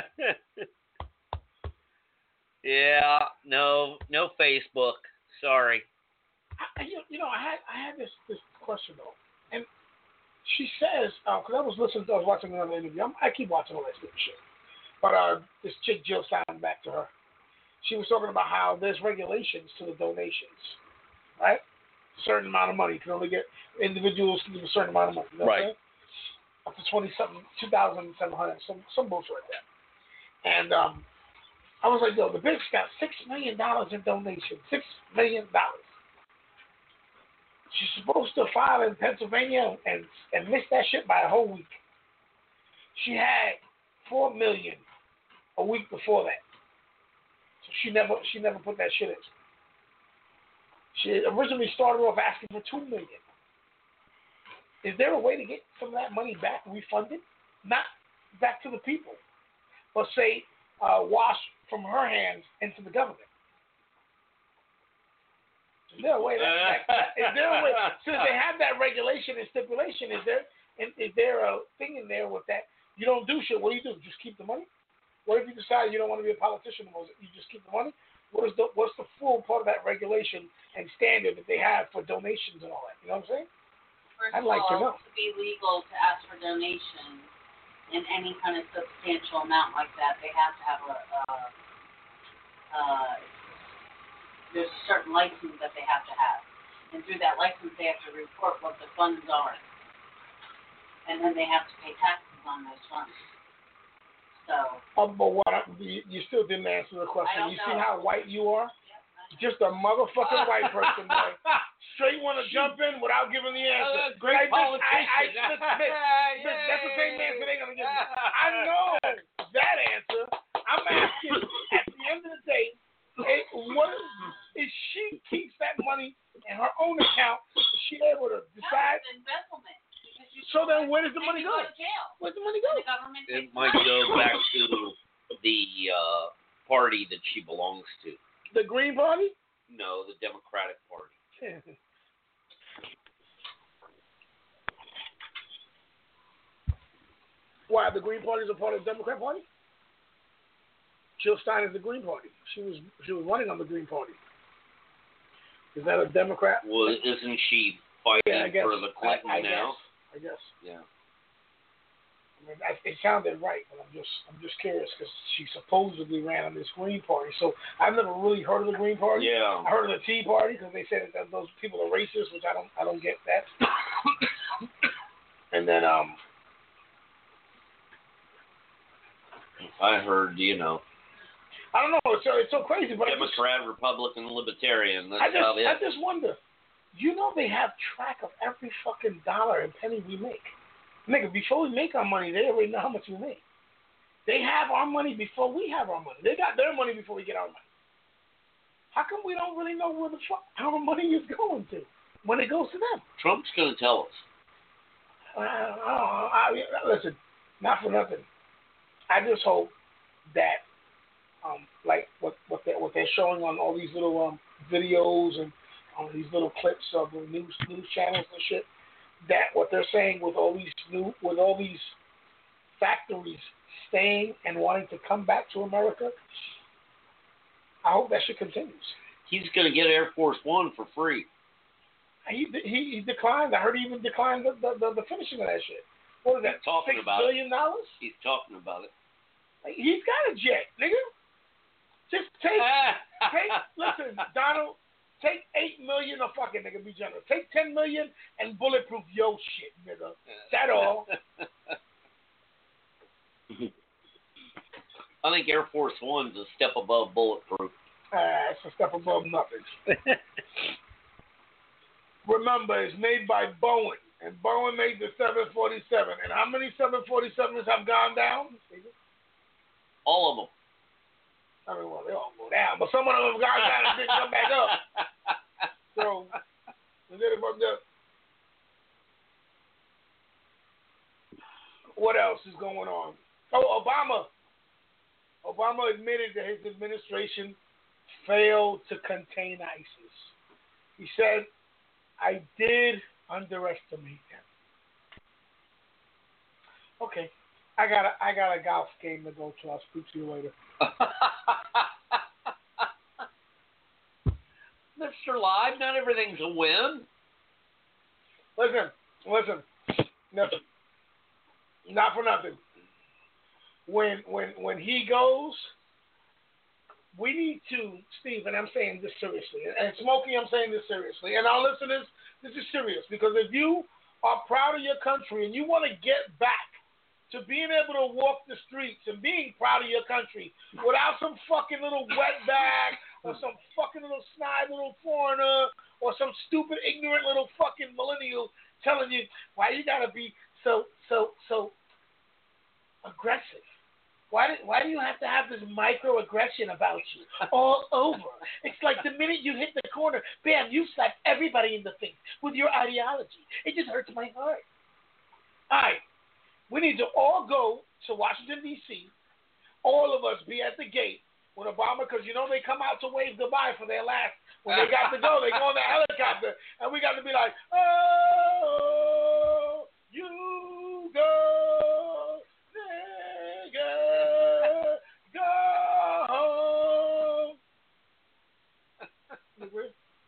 Yeah, no Facebook. Sorry. I had this question though, and she says, because I was watching another interview. I keep watching all that stupid shit. But this chick Jill signed back to her. She was talking about how there's regulations to the donations, right? Certain amount of money. You can only get individuals can give a certain amount of money. You know right. Up to 2,700, some bullshit like that. And I was like, yo, the bitch got $6 million in donations. $6 million. She's supposed to file in Pennsylvania and missed that shit by a whole week. She had $4 million a week before that. So she never put that shit in. She originally started off asking for $2 million. Is there a way to get some of that money back refunded? Not back to the people, but say wash from her hands into the government. Is there a way since they have that regulation and stipulation, is there a thing in there with that? You don't do shit. What do? Just keep the money? What if you decide you don't want to be a politician anymore? You just keep the money? What's the full part of that regulation and standard that they have for donations and all that? You know what I'm saying? First I'd like to know. To be legal to ask for donations in any kind of substantial amount like that, they have to have there's a certain license that they have to have. And through that license, they have to report what the funds are. And then they have to pay taxes on those funds. So. But you still didn't answer the question. You see how white you are? Yep, just a motherfucking white person, boy. Straight want to jump in without giving the answer. Great politician. That's the same answer they're going to give me. I know that answer. I'm asking, at the end of the day, if she keeps that money in her own account, is she able to decide? No, it's embezzlement. So then where does the money go? Where's the money go? It might go back to the party that she belongs to. The Green Party? No, the Democratic Party. Why? The Green Party is a part of the Democrat Party? Jill Stein is the Green Party. She was running on the Green Party. Is that a Democrat? Well, isn't she fighting for the Clinton now? I guess. Yeah. I mean, it sounded right, but I'm just curious because she supposedly ran on this Green Party. So I've never really heard of the Green Party. Yeah. I heard of the Tea Party because they said that those people are racist, which I don't get that. And then I heard, I don't know. It's so crazy, but Democrat, Republican, Libertarian. That's I just wonder. They have track of every fucking dollar and penny we make. Nigga, before we make our money, they already know how much we make. They have our money before we have our money. They got their money before we get our money. How come we don't really know where the fuck our money is going to when it goes to them? Trump's going to tell us. Listen, not for nothing. I just hope that, like what they're showing on all these little videos and on these little clips of the news channels and shit, that what they're saying with all these factories staying and wanting to come back to America, I hope that shit continues. He's going to get Air Force One for free. He declined. I heard he even declined the finishing of that shit. What is that? $6 billion? He's talking about it. He's got a jet, nigga. Just take listen, Donald. Take $8 million or fucking nigga, be generous. Take $10 million and bulletproof your shit, nigga. That all. I think Air Force One's a step above bulletproof. It's a step above nothing. Remember, it's made by Boeing, and Boeing made the 747. And how many 747s have gone down? All of them. I mean, well, they all go down, but some of them have gone down and didn't come back up. So, what else is going on? Oh, Obama. Obama admitted that his administration failed to contain ISIS. He said, "I did underestimate them." Okay, I got a golf game to go to. I'll speak to you later. Mr. Live, not everything's a win. Listen. Nothing. Not for nothing. When he goes, we need to, Steve, and I'm saying this seriously, and Smokey, I'm saying this seriously, and our listeners, this is serious, because if you are proud of your country and you want to get back to being able to walk the streets and being proud of your country without some fucking little wetback or some fucking little snide little foreigner or some stupid, ignorant little fucking millennial telling you why you gotta be so aggressive. Why do you have to have this microaggression about you all over? It's like the minute you hit the corner, bam, you slap everybody in the face with your ideology. It just hurts my heart. All right, we need to all go to Washington, D.C., all of us be at the gate with Obama, because you know they come out to wave goodbye for their last. When they got to go, they go on the helicopter, and we got to be like, oh, you go, nigga, go home. You agree?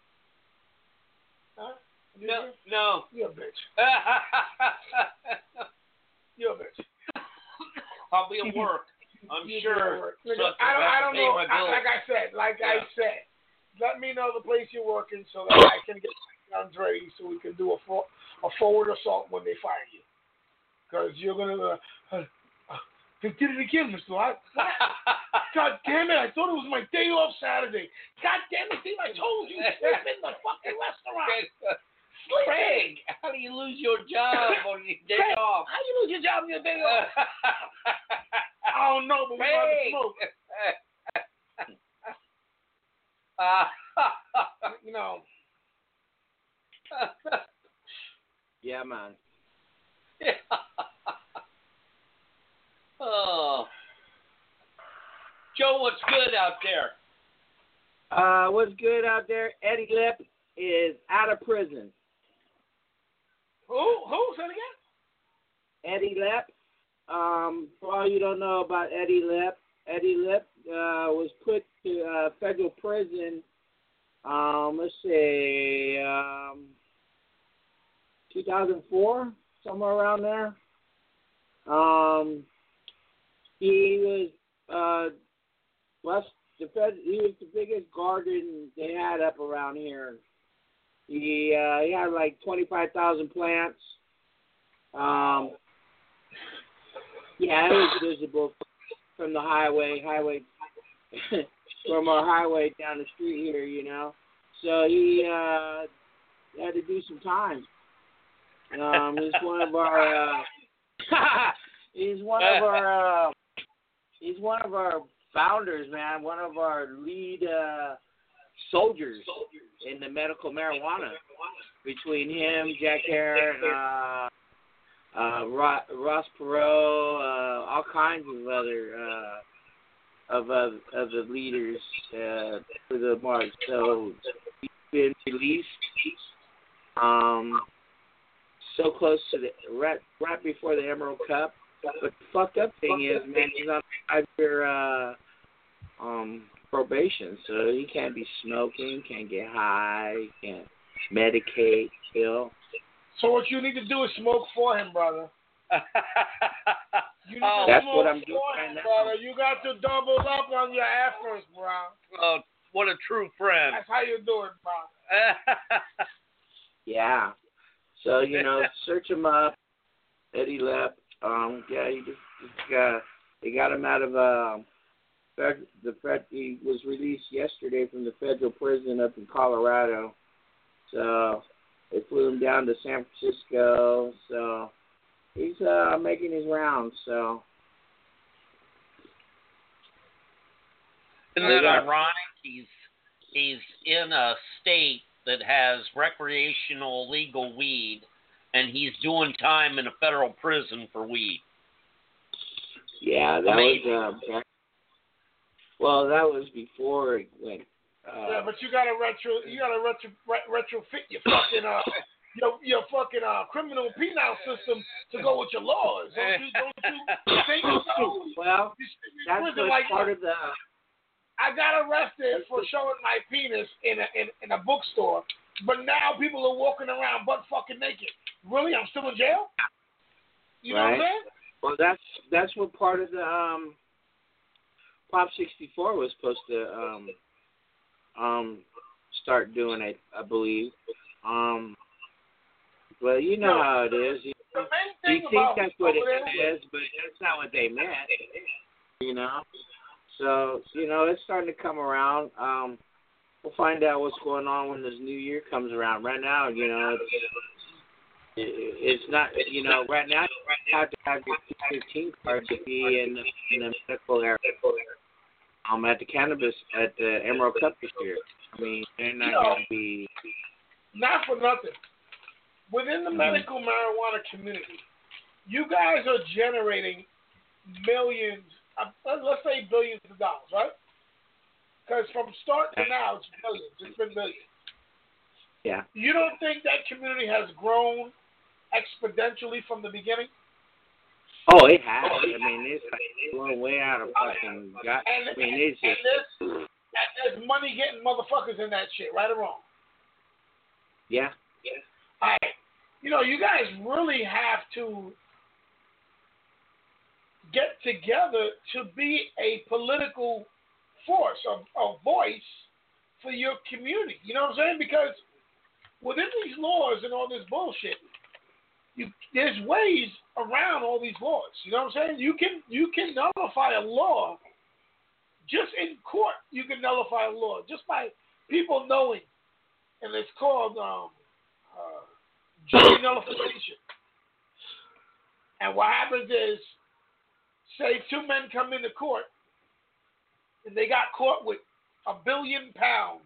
Huh? You agree? No. You're a bitch. You're a bitch. I'll be at work. I'm sure. I don't know. Like I said, let me know the place you're working so that I can get Andre so we can do a forward assault when they fire you. Because you're gonna. They did it again, Mr. Lott. God damn it! I thought it was my day off Saturday. God damn it, Steve! I told you, sleep in the fucking restaurant. Craig, how do you lose your job on your day off? How do you lose your job on your day off? I don't know, but we got to smoke. You know. Yeah, man. Oh. Joe, what's good out there? What's good out there? Eddie Lip is out of prison. Who? Say it again? Eddie Lip. For all you don't know about Eddie Lip was put to federal prison. Let's say 2004, somewhere around there. He was he was the biggest garden they had up around here. He had like 25,000 plants. Yeah, it was visible from the highway from our highway down the street here, you know. So he had to do some time. He's one of our he's one of our founders, man. One of our lead soldiers in the medical marijuana. Between him, Jack Hare, Ross Perot, all kinds of other of the leaders for the march. So he's been released so close to the right before the Emerald Cup. But the fucked up thing is, man, he's on 5-year probation, so he can't be smoking, can't get high, can't medicate, chill. So what you need to do is smoke for him, brother. That's what I'm doing right now. Brother. You got to double up on your efforts, bro. Oh, what a true friend. That's how you do it, bro. Yeah. So, you know, search him up, Eddie Lip. Yeah, they got him out of he was released yesterday from the federal prison up in Colorado. So they flew him down to San Francisco. So he's making his rounds. So isn't that ironic? He's in a state that has recreational legal weed, and he's doing time in a federal prison for weed. Yeah, that was that was before it went. Yeah, but you gotta retrofit your fucking your fucking criminal penal system to go with your laws. Don't you think so? Well, that's like, part of the. I got arrested for showing my penis in a bookstore, but now people are walking around butt fucking naked. Really? I'm still in jail? You know what I'm saying? Well, that's what part of the Prop 64 was supposed to start doing it, I believe. Well, you know how it is. You think that's what it is, but that's not what they meant. You know. So, it's starting to come around. We'll find out what's going on when this new year comes around. Right now, it's not, right now you have to have your 15 card to be in the medical area. At the Emerald Cup this year. I mean, they're not going to be. Not for nothing. Within the medical marijuana community, you guys are generating millions, let's say billions of dollars, right? Because from start to now, it's billions. It's been billions. Yeah. You don't think that community has grown exponentially from the beginning? Oh, it has. I mean, it's blown way out of fucking. It's just. And there's money getting motherfuckers in that shit, right or wrong? Yeah. All right. You guys really have to get together to be a political force, a voice for your community. You know what I'm saying? Because within these laws and all this bullshit, there's ways around all these laws. You know what I'm saying? You can nullify a law just in court. You can nullify a law just by people knowing, and it's called jury nullification. And what happens is, say 2 men come into court and they got caught with 1 billion pounds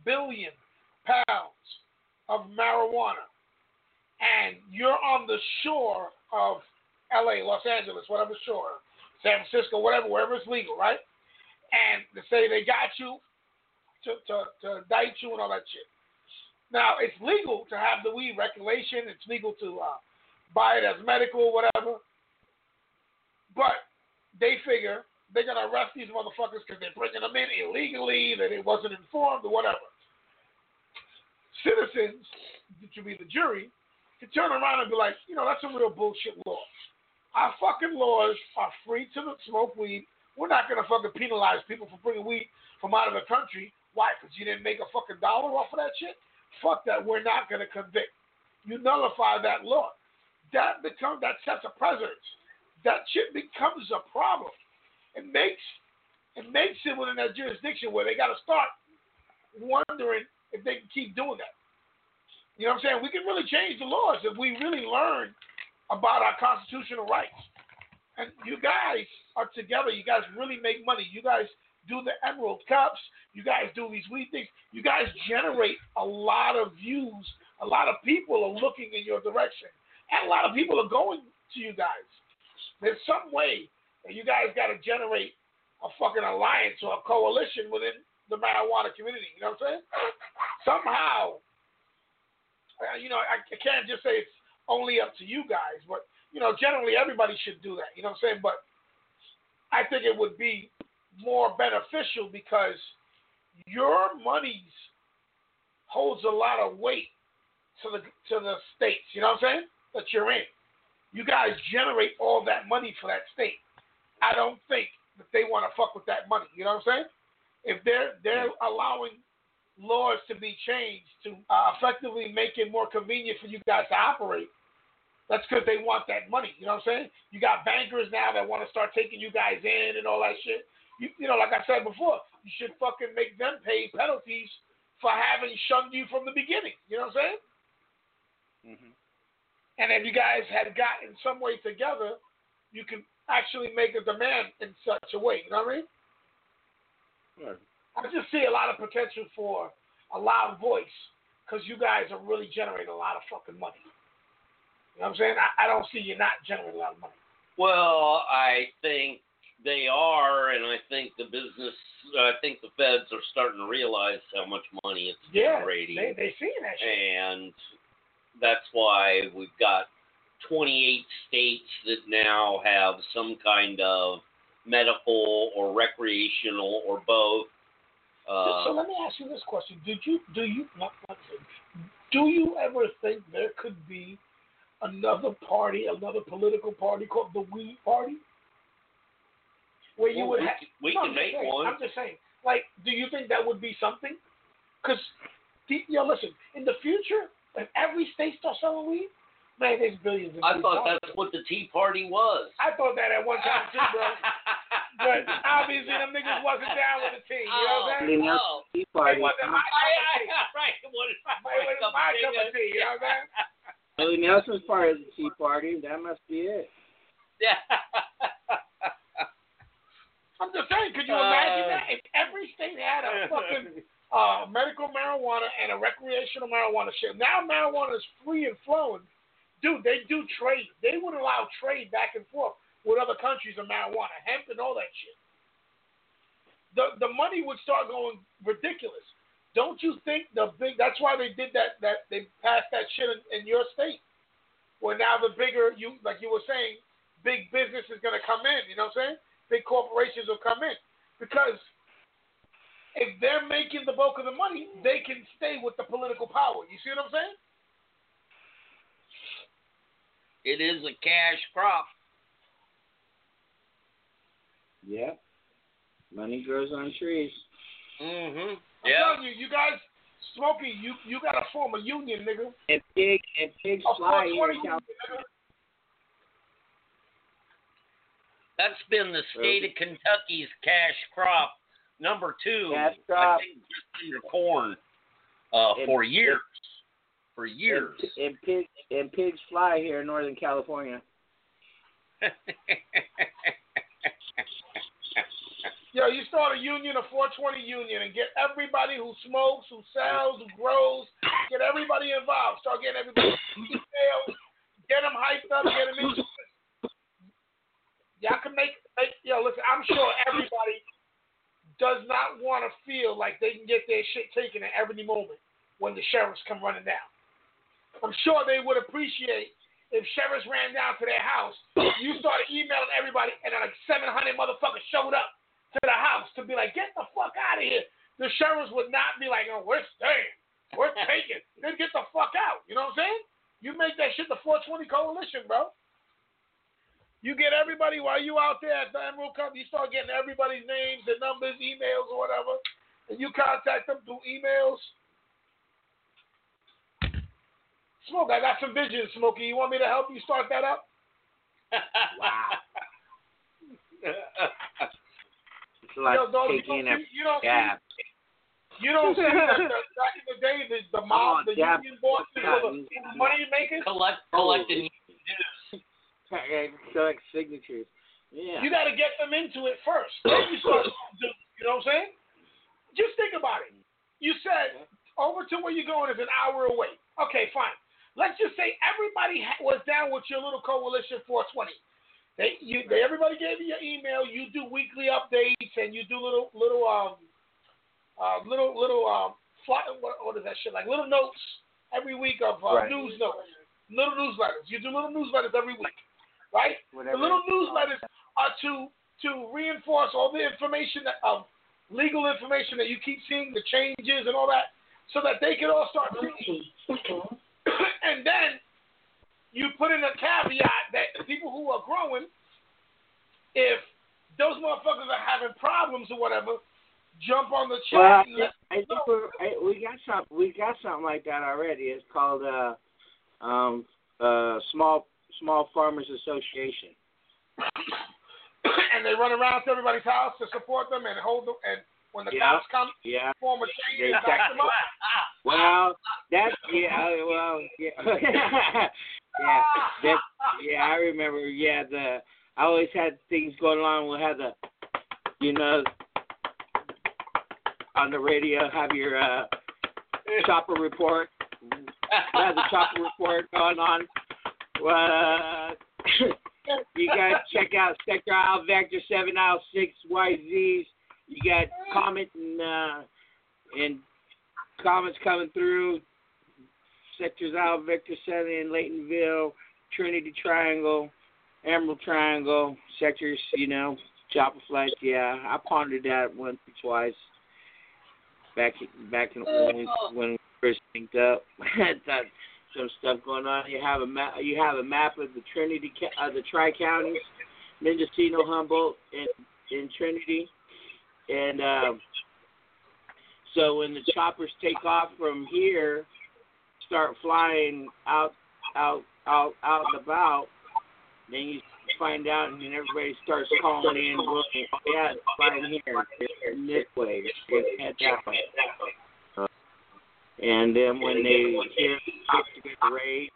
of marijuana, and you're on the shore of LA, Los Angeles, whatever shore, San Francisco, whatever, wherever it's legal, right? And they say they got you to indict you and all that shit. Now, it's legal to have the weed regulation. It's legal to buy it as medical, whatever. But they figure they're going to arrest these motherfuckers because they're bringing them in illegally, that it wasn't informed or whatever. Citizens, which would be the jury, can turn around and be like, that's a real bullshit law. Our fucking laws are free to smoke weed. We're not going to fucking penalize people for bringing weed from out of the country. Why? Because you didn't make a fucking dollar off of that shit? Fuck that. We're not going to convict. You nullify that law. That sets a precedent. That shit becomes a problem. It makes it within that jurisdiction where they got to start wondering if they can keep doing that. You know what I'm saying? We can really change the laws if we really learn about our constitutional rights. And you guys are together. You guys really make money. You guys do the Emerald Cups. You guys do these weed things. You guys generate a lot of views. A lot of people are looking in your direction. And a lot of people are going to you guys. There's some way that you guys got to generate a fucking alliance or a coalition within the marijuana community. You know what I'm saying? Somehow, I can't just say it's only up to you guys, but, generally everybody should do that. You know what I'm saying? But I think it would be more beneficial because your monies holds a lot of weight to the states, you know what I'm saying, that you're in. You guys generate all that money for that state. I don't think that they want to fuck with that money, you know what I'm saying? If they're allowing laws to be changed to effectively make it more convenient for you guys to operate, that's because they want that money, you know what I'm saying? You got bankers now that want to start taking you guys in and all that shit. Like I said before, you should fucking make them pay penalties for having shunned you from the beginning. You know what I'm saying? Mm-hmm. And if you guys had gotten some way together, you can actually make a demand in such a way. You know what I mean? Right. I just see a lot of potential for a loud voice because you guys are really generating a lot of fucking money. You know what I'm saying? I don't see you not generating a lot of money. Well, I think they are, and I think the feds are starting to realize how much money it's generating. Yeah, they see that shit. And that's why we've got 28 states that now have some kind of medical or recreational or both. So let me ask you this question: do you ever think there could be another political party called the Weed Party? Where you would we can make one. I'm just saying, do you think that would be something? Because, listen, in the future, if every state starts selling weed, man, there's billions of I thought that's what the Tea Party was. I thought that at one time too, bro. But obviously them niggas wasn't down with the team. You know what I'm saying? Oh, It wasn't my cup of tea. right. It wasn't My cup of tea. You know what I'm saying? Willie Nelson's part of the Tea Party. That must be it. Yeah. I'm just saying, could you imagine that? If every state had a fucking medical marijuana and a recreational marijuana shit. Now marijuana is free and flowing. Dude, they do trade. They would allow trade back and forth with other countries of marijuana, hemp and all that shit. The money would start going ridiculous. Don't you think that's why they did that they passed that shit in your state? Where now the bigger, like you were saying, big business is going to come in, you know what I'm saying? Big corporations will come in. Because if they're making the bulk of the money, they can stay with the political power. You see what I'm saying? It is a cash crop. Yeah. Money grows on trees. Mm-hmm. I'm telling you, you guys, Smokey, you got to form a union, nigga. And pigs fly here in California. That's been the state of Kentucky's cash crop number 2. Cash crop. I think just under corn for years. For years. And pigs fly here in Northern California. Yo, you start a union, a 420 union, and get everybody who smokes, who sells, who grows, get everybody involved. Start getting everybody emails, get them hyped up, get them into it. Y'all can make listen, I'm sure everybody does not want to feel like they can get their shit taken at every moment when the sheriffs come running down. I'm sure they would appreciate if sheriffs ran down to their house, you started emailing everybody, and like 700 motherfuckers showed up to the house to be like, get the fuck out of here. The sheriffs would not be like, oh, we're staying. We're taking. Then get the fuck out. You know what I'm saying? You make that shit the 420 coalition, bro. You get everybody while you out there at the Emerald Cup, you start getting everybody's names and numbers, emails, or whatever, and you contact them through emails. Smoke, I got some visions, Smokey. You want me to help you start that up? Wow. It's like taking a gap. You don't see that back in the day, the mob, the union bosses, the money makers? Collecting dues. Collect signatures. Yeah. You got to get them into it first. Then you start, you know what I'm saying? Just think about it. You said over to where you're going is an hour away. Okay, fine. Let's just say everybody was down with your little coalition 420. Everybody gave you your email. You do weekly updates and you do little what is that shit, like little notes every week of news notes, little newsletters. You do little newsletters every week, right? The little newsletters are to reinforce all the information legal information that you keep seeing, the changes and all that, so that they can all start seeing. And then you put in a caveat that people who are growing, if those motherfuckers are having problems or whatever, jump on the chat. Well, I think we got something like that already. It's called Small Farmers Association. And they run around to everybody's house to support them and hold them. And when the cops come, form a chain and back them up. Well, that's I remember. I always had things going on. We'll have on the radio, have your chopper report. Have the chopper report going on. You guys check out Sector Isle Vector 7 Isle 6 YZs. You got comments and comments coming through. Sectors Isle Vector 7 in Laytonville, Trinity Triangle, Emerald Triangle, sectors, chopper flights. Yeah, I pondered that once or twice. Back in when we first linked up, had some stuff going on. You have a map. You have a map of the Trinity, the Tri-Counties, Mendocino, Humboldt, and Trinity. And so when the choppers take off from here, start flying out and about, Then you find out, and then everybody starts calling in. Well, yeah, it's right here. It's this way. It's head that way. And then when they hear the cops get ready,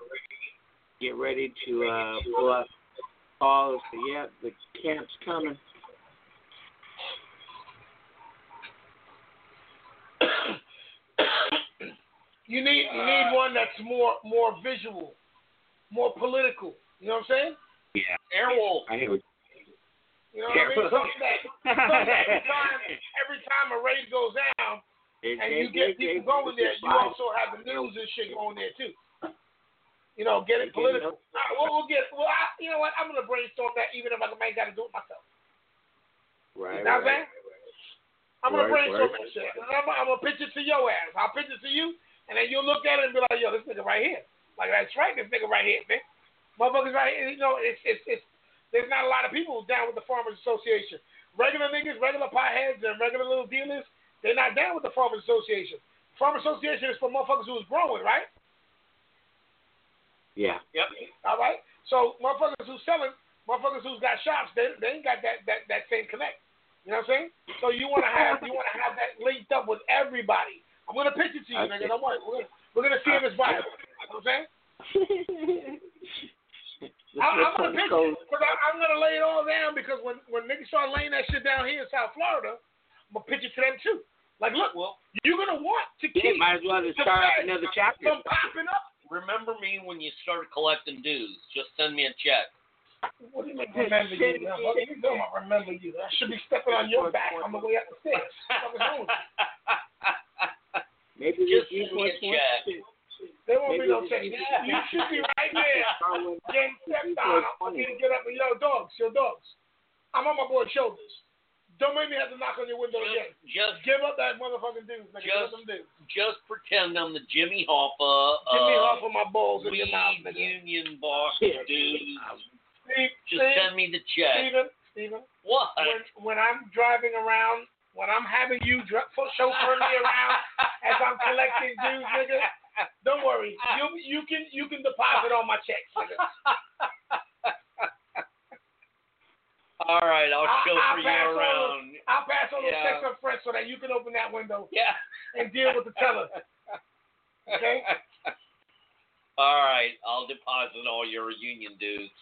to pull up, call, say, yeah, the camp's coming. You need one that's more visual, more political. You know what I'm saying? Yeah. Airwolf. I hear what you know what I mean? Something that every time a raid goes down, and you get people going there, you also have the news and shit going there too. You know, get it political. You know what? I'm gonna brainstorm that, even if I might got to do it myself. Right. You know what I'm saying? I'm gonna brainstorm that shit. I'm gonna pitch it to your ass. I'll pitch it to you, and then you'll look at it and be like, yo, this nigga right here. Like, that's right, this nigga right here, man. Motherfuckers right here. You know, it's there's not a lot of people down with the Farmers Association. Regular niggas, regular potheads, and regular little dealers, they're not down with the Farmers Association. Farmers Association is for motherfuckers who's growing, right? Yeah. Yep. All right. So motherfuckers who's selling, motherfuckers who's got shops, they ain't got that same connect. You know what I'm saying? So you wanna have that linked up with everybody. I'm gonna pitch it to you, nigga. Don't worry. We're gonna see if it's viable. You know what I'm saying? I'm gonna pitch it because I'm gonna lay it all down, because when niggas start laying that shit down here in South Florida, I'm gonna pitch it to them too. Like, look, you're gonna want to keep. Might as well just start another chapter. From popping up. Remember me when you start collecting dues. Just send me a check. What do you mean remember you? Now, what are you doing? Remember you? I should be stepping on your back on the way up the stairs. Maybe just send me a check. There won't be no check. You should be right there getting stepped on. I need to get up and your dogs. I'm on my boy's shoulders. Don't make me have to knock on your window again. Just give up that motherfucking dude. Give up them dudes. Just pretend I'm the Jimmy Hoffa. Jimmy Hoffa, my balls in your mouth, nigga. Union boss, dude. Just Steve, send me the check. Steven. What? When I'm driving around, when I'm having you chauffeur me around as I'm collecting dues, nigga, don't worry. You can deposit all my checks, nigga. All right, I'll chauffeur you around. I'll pass all those checks up front so that you can open that window. Yeah. And deal with the teller. Okay? All right, I'll deposit all your union dues.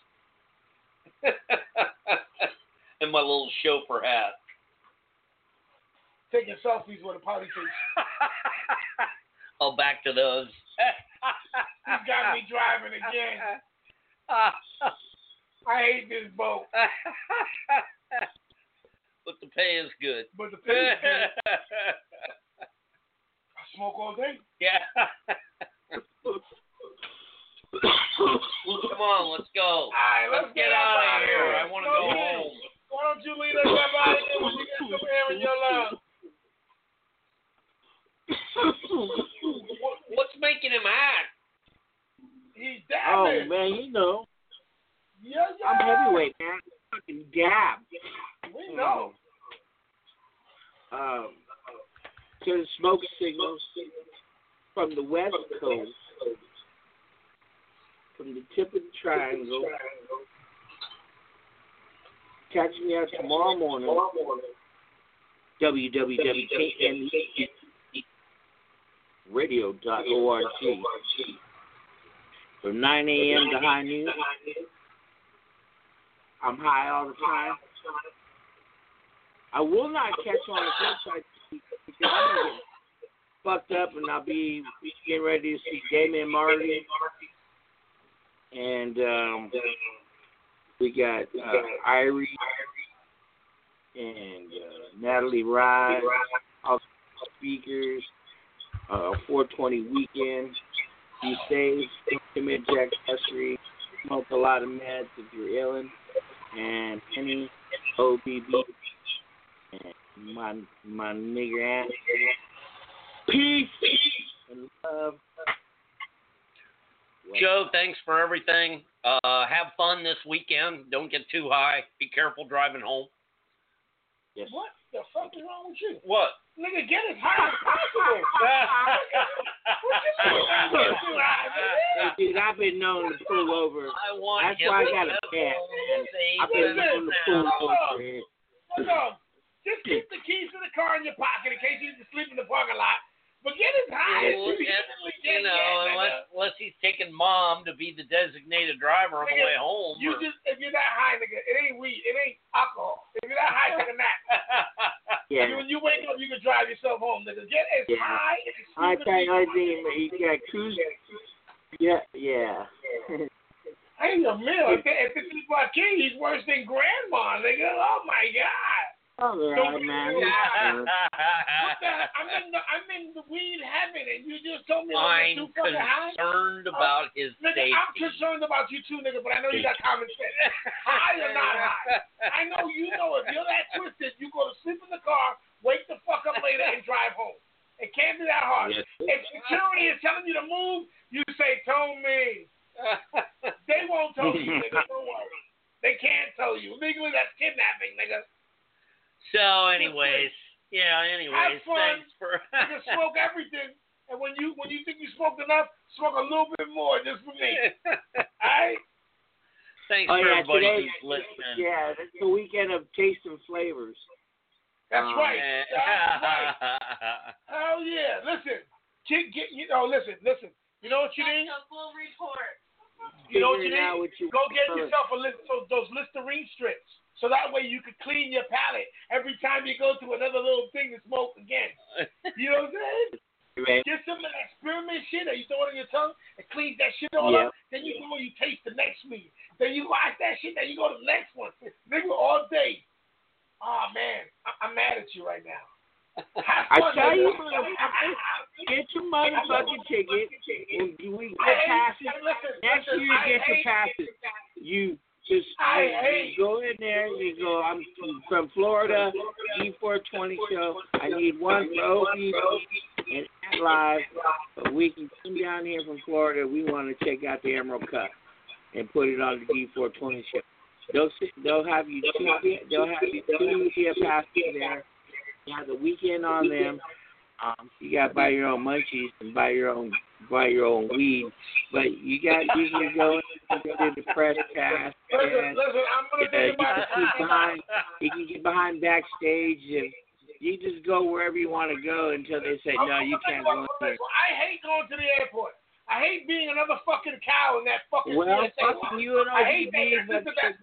And my little chauffeur hat. Taking selfies with a potty face. Oh, back to those. You got me driving again. I hate this boat. But the pay is good. But the pay is good. I smoke all day. Yeah. Come on, let's go. All right, let's get out of here. I want to go home. Why don't you lead us up out of here when you get some air in your lungs? What's making him act? He's dabbing. Oh, man, you know. Yeah. I'm heavyweight, man. Fucking dab. We know. To smoke signals from the West Coast, from the tip of the triangle. Catch me out tomorrow morning. www.knradio.org from 9 a.m. to high noon. I'm high all the time. I will not catch on the website because I'm going to get fucked up, and I'll be getting ready to see Damien Marley. And we got Irie and Natalie Rye, all speakers, 420 weekend. Be safe, don't commit Jack Essery, smoke a lot of meds if you're illin', and any OBB, and my nigger aunt. Peace and love. Joe, thanks for everything. Have fun this weekend. Don't get too high. Be careful driving home. Yes. What? The fuck is wrong with you? What? Nigga, get as high as possible. I've been known to pull over. That's why I got a cat. I've been known to pull over. Look, just keep the keys to the car in your pocket in case you need to sleep in the parking lot. But get as high as you can. Unless he's taking mom to be the designated driver on the way home. If you're that high, nigga, it ain't weed, it ain't alcohol. If you're that high, take a nap. Yeah. When you wake up, you can drive yourself home, nigga. Get as high as I tell you, you got cruise. Yeah. Hey, a meal. If the people are king, he's worse than grandma, nigga. Oh my God. All right, man. I'm in the weed heaven, and you just told me I'm too fucking high. Concerned about his safety. I'm concerned about you too, nigga, but I know you got common sense. High or not high. I know you know if you're that twisted, you go to sleep in the car, wake the fuck up later, and drive home. It can't be that hard. Yes. If security is telling you to move, you say, "Tell me." They won't tell you, nigga. Don't worry. They can't tell you. Legally, that's kidnapping, nigga. So, anyways, have fun. Thanks for. You can smoke everything, and when you think you smoked enough, smoke a little bit more just for me. All right. Thanks for everybody who's listening. Yeah, it's the weekend of taste and flavors. That's right. That's right. Hell yeah! Listen, listen. You know what you need? A full report. You know what you need? Go get yourself those Listerine strips. So that way you could clean your palate every time you go to another little thing to smoke again. You know what I'm saying? Get some of that spearmint shit that you throw it in your tongue and cleans that shit all up. Then you go and you taste the next weed. Then you watch that shit. Then you go to the next one. Nigga, all day. Oh, man. I'm mad at you right now. I tell you, get your motherfucking ticket. We get passes. Next year, get your passes. You go in there, you go, I'm from Florida, E420 show. I need one for OB and live. But we can come down here from Florida. We want to check out the Emerald Cup and put it on the E420 show. They'll have you two passes there. You have the weekend on them. You got to buy your own munchies and buy your own weed, but you can go into the press pass and you can get behind backstage and you just go wherever you want to go until they say no, you can't go in there. I hate going to the airport. I hate being another fucking cow in that fucking. Well, fucking you and I hate that.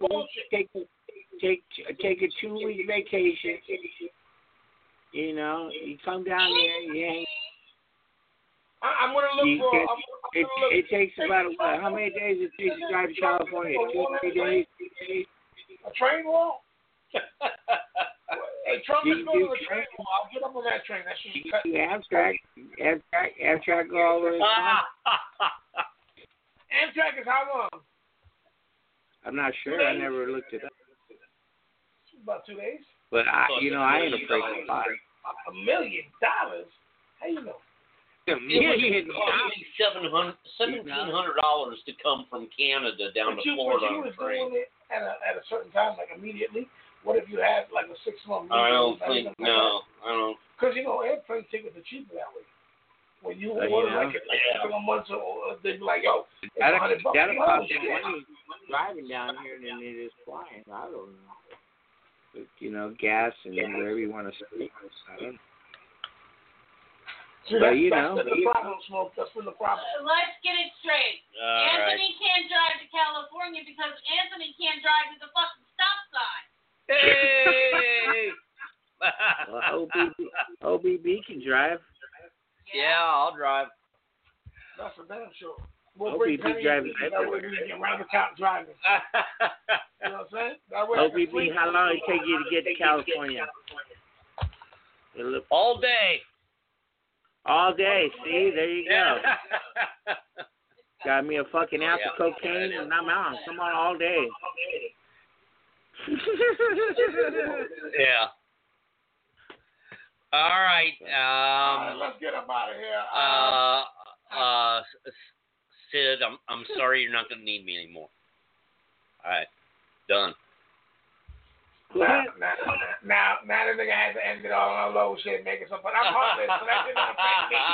Take a 2-week vacation. You know, you come down there, you ain't. I'm gonna look for. It takes about how many days it takes to drive to California? 2-3 days. A train wall. Hey, Trump is going to a train wall. I'll get up on that train. That should be cut. Amtrak go all the way. Amtrak is how long? I'm not sure. I never looked it up. About 2 days. But I ain't afraid to fly. $1 million? How you know? $1 million. $1,700 to come from Canada down to Florida. But you was doing it at a certain time, like immediately. What if you had like a 6-month? I don't think. No, I don't. Because airplane tickets are cheaper that way. When you order like a couple of months, they'd be like, "Yo, it's $100." That'll cost you money driving down here than it is flying. I don't know. Gas and wherever you want to stay. I don't know. See, that's the problem, Smoke. That's been the problem. Let's get it straight. Anthony can't drive to California because Anthony can't drive to the fucking stop sign. Hey! Well, OBB can drive. Yeah, I'll drive. That's for damn sure. We'll OBB driving everywhere. Around the top driving. You know what I'm saying? OBB, how long it take you to get to California? All day. All day. See, there you go. Got me a fucking ounce of cocaine and I'm out. Come on, all day. Yeah. All right. Let's get up out of here. Sid, I'm sorry you're not going to need me anymore. All right. Done. Now the nigga has to end it all on a low shit, making some. But I'm heartless, so that didn't affect me.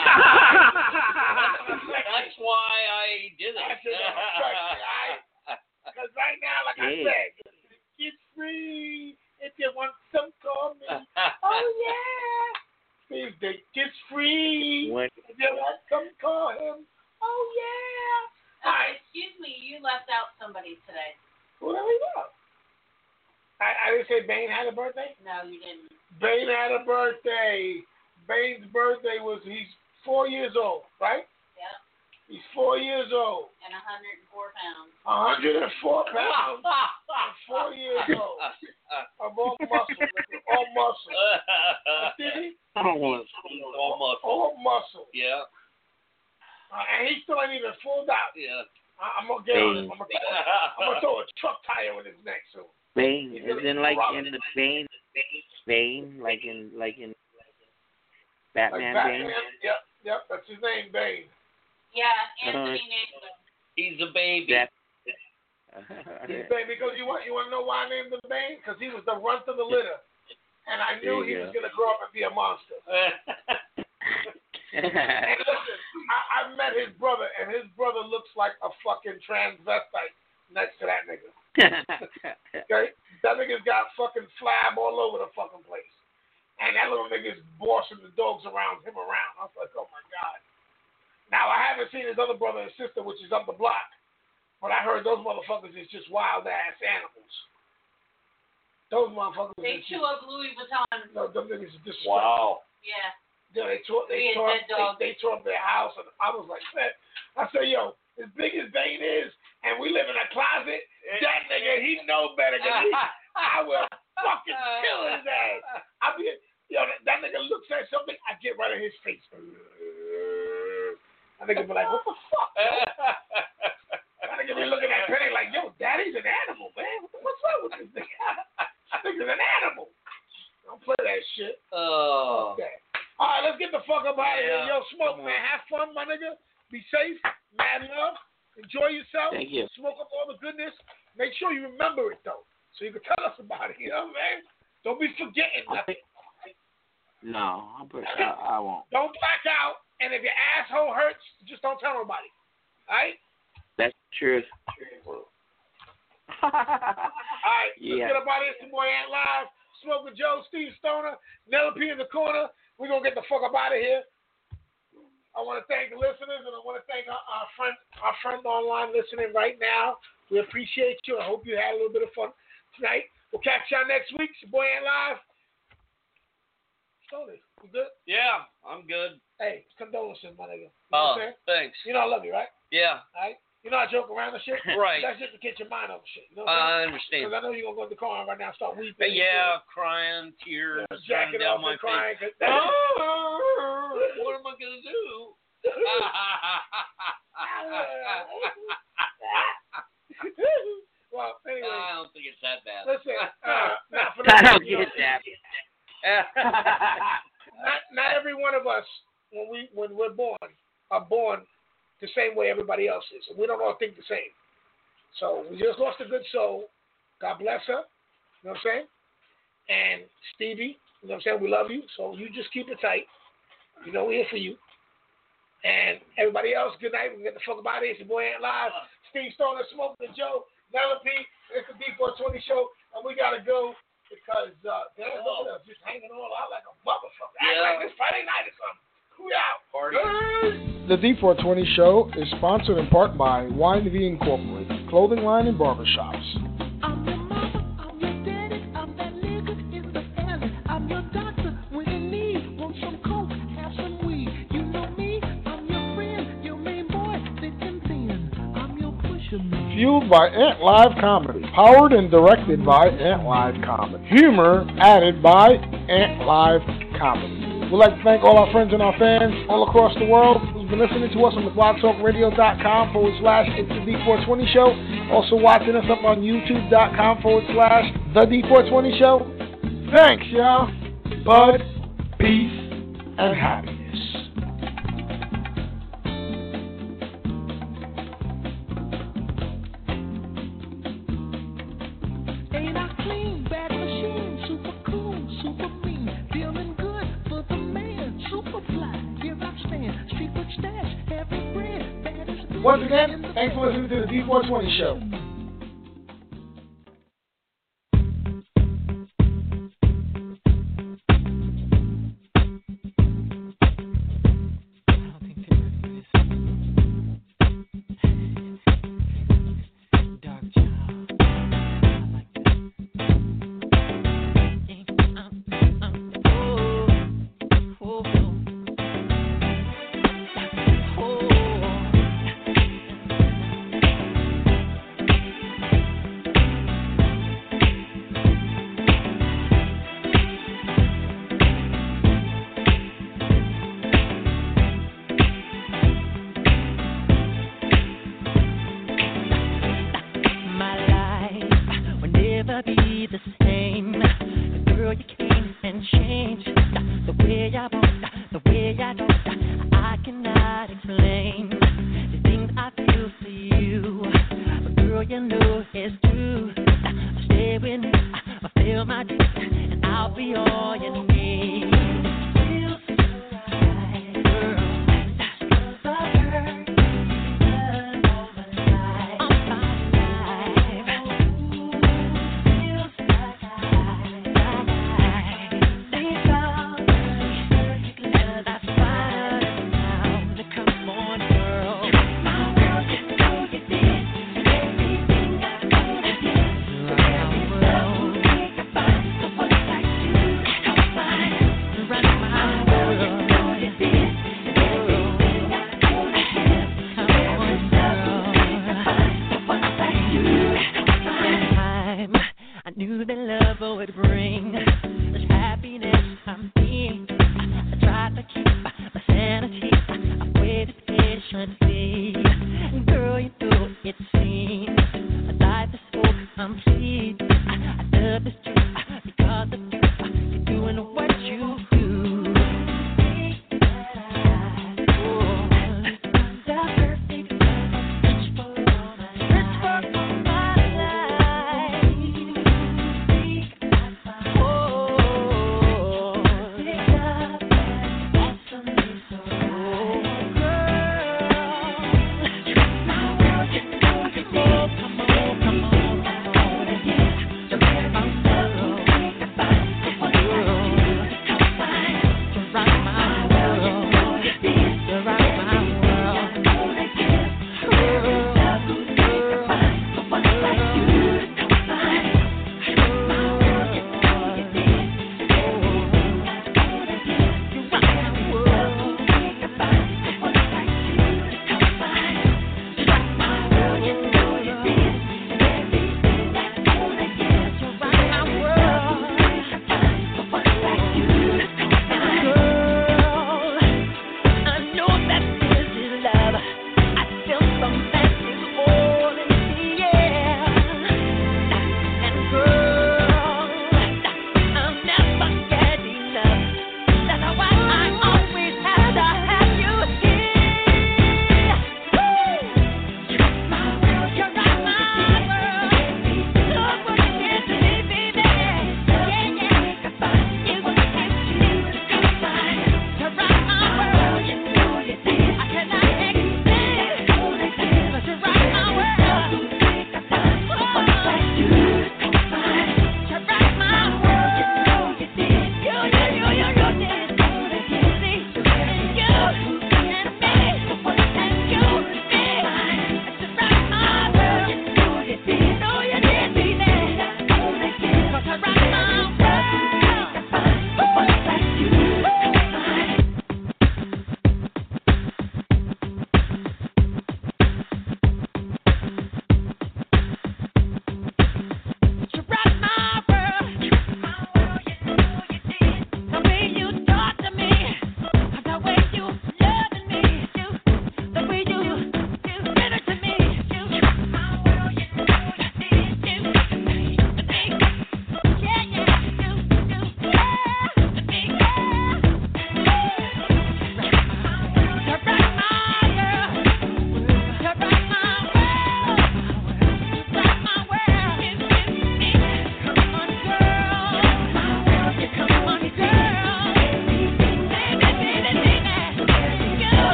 That's why I did it. That shit don't affect me, because right now, like I said, get free if you want some, call me. Oh yeah, Steve Dick gets free. If you want some, call him. Oh yeah. All right, excuse me, you left out somebody today. Who did we go? I didn't say Bane had a birthday? No, you didn't. Bane had a birthday. Bane's birthday was, he's 4 years old, right? Yep. He's 4 years old. And 104 pounds. 104 pounds. 4 years old. Of all muscle. All muscle. Did he? All muscle. All muscle. Yeah. And he still ain't even full out. Yeah. I'm going to get on him. I'm going to throw a truck tire in his neck soon. Bane, as in like in the Bane, like in Batman, like Bane. Yep, that's his name, Bane. Yeah, Anthony named him. He's a baby. He's Bane because you want to know why I named him Bane? Because he was the runt of the litter, and I knew he was gonna grow up and be a monster. And listen, I met his brother, and his brother looks like a fucking transvestite next to that nigga. Okay? That nigga's got fucking flab all over the fucking place. And that little nigga's bossing the dogs around him around. I was like, oh my God. Now, I haven't seen his other brother and sister, which is up the block. But I heard those motherfuckers is just wild ass animals. Those motherfuckers They chew up Louis Vuitton. No, them niggas are just Wow. Yeah. Yeah, they tore up their house, and I was like, man. I said, yo, as big as Bane is, and we live in a closet, that nigga, he know better than me. I will fucking kill his ass. I mean, yo, that nigga looks at something, I get right in his face. That nigga be like, what the fuck, yo? That nigga be looking at Penny like, yo, daddy's an animal, man. What's wrong with this nigga? This nigga's an animal. Don't play that shit. Oh. Okay. All right, let's get the fuck up out of here. Yo, Smoke, man. Have fun, my nigga. Be safe. Mad love. Enjoy yourself. Thank you. Smoke up all the goodness. Make sure you remember it, though, so you can tell us about it. You know what I mean? Don't be forgetting nothing. No, I won't. Don't black out. And if your asshole hurts, just don't tell nobody. All right? That's true. All right. Let's get up out of here. It's your boy Ant Live. Smoking Joe, Steve Stoner, Nella P in the corner. We're going to get the fuck up out of here. I want to thank the listeners, and I want to thank our friend online listening right now. We appreciate you. I hope you had a little bit of fun tonight. We'll catch y'all next week. It's your boy Ant Live. Stoner, you good? Yeah, I'm good. Hey, condolences, my nigga. You know what I'm saying? Thanks. You know I love you, right? Yeah. All right? You know I joke around and shit? Right. That's just to get your mind over shit. You know what I I'm understand. saying? Because I know you're going to go to the car right now and start weeping. Yeah, crying, tears running jacking down off my and crying. face. What am I going to do? Well, anyway. I don't think it's that bad. Listen, I don't get that. not every one of us, when we're born, are born the same way everybody else is. We don't all think the same. So we just lost a good soul. God bless her. You know what I'm saying? And Stevie, you know what I'm saying? We love you. So you just keep it tight. You know we're here for you. And everybody else, good night. We can get the fuck about it. It's your boy Ant Live. Steve Stoner, Smoking Joe, Nella P. It's the D420 show. And we got to go because Dan's over there just hanging all out like a motherfucker. Yeah. Like it's Friday night or something. We out. Party. The D420 show is sponsored in part by Wine V Incorporated, clothing line and barbershops. I'm your mama, I'm your daddy, I'm that nigga in the alley. I'm your doctor when you need. Want some coke, have some weed. You know me, I'm your friend, your main boy, thick and thin. I'm your pusher man. Fueled by Ant Live Comedy. Powered and directed by Ant Live Comedy. Humor added by Ant Live Comedy. We'd like to thank all our friends and our fans all across the world who've been listening to us on the blogtalkradio.com/It's the D420 Show. Also watching us up on YouTube.com/The D420 Show. Thanks, y'all. Bud, peace, and happiness. Ain't I clean, bad machine? Once again, thanks for listening to the D420 Show. Girl, you know it seems a life is so complete. I love this dream.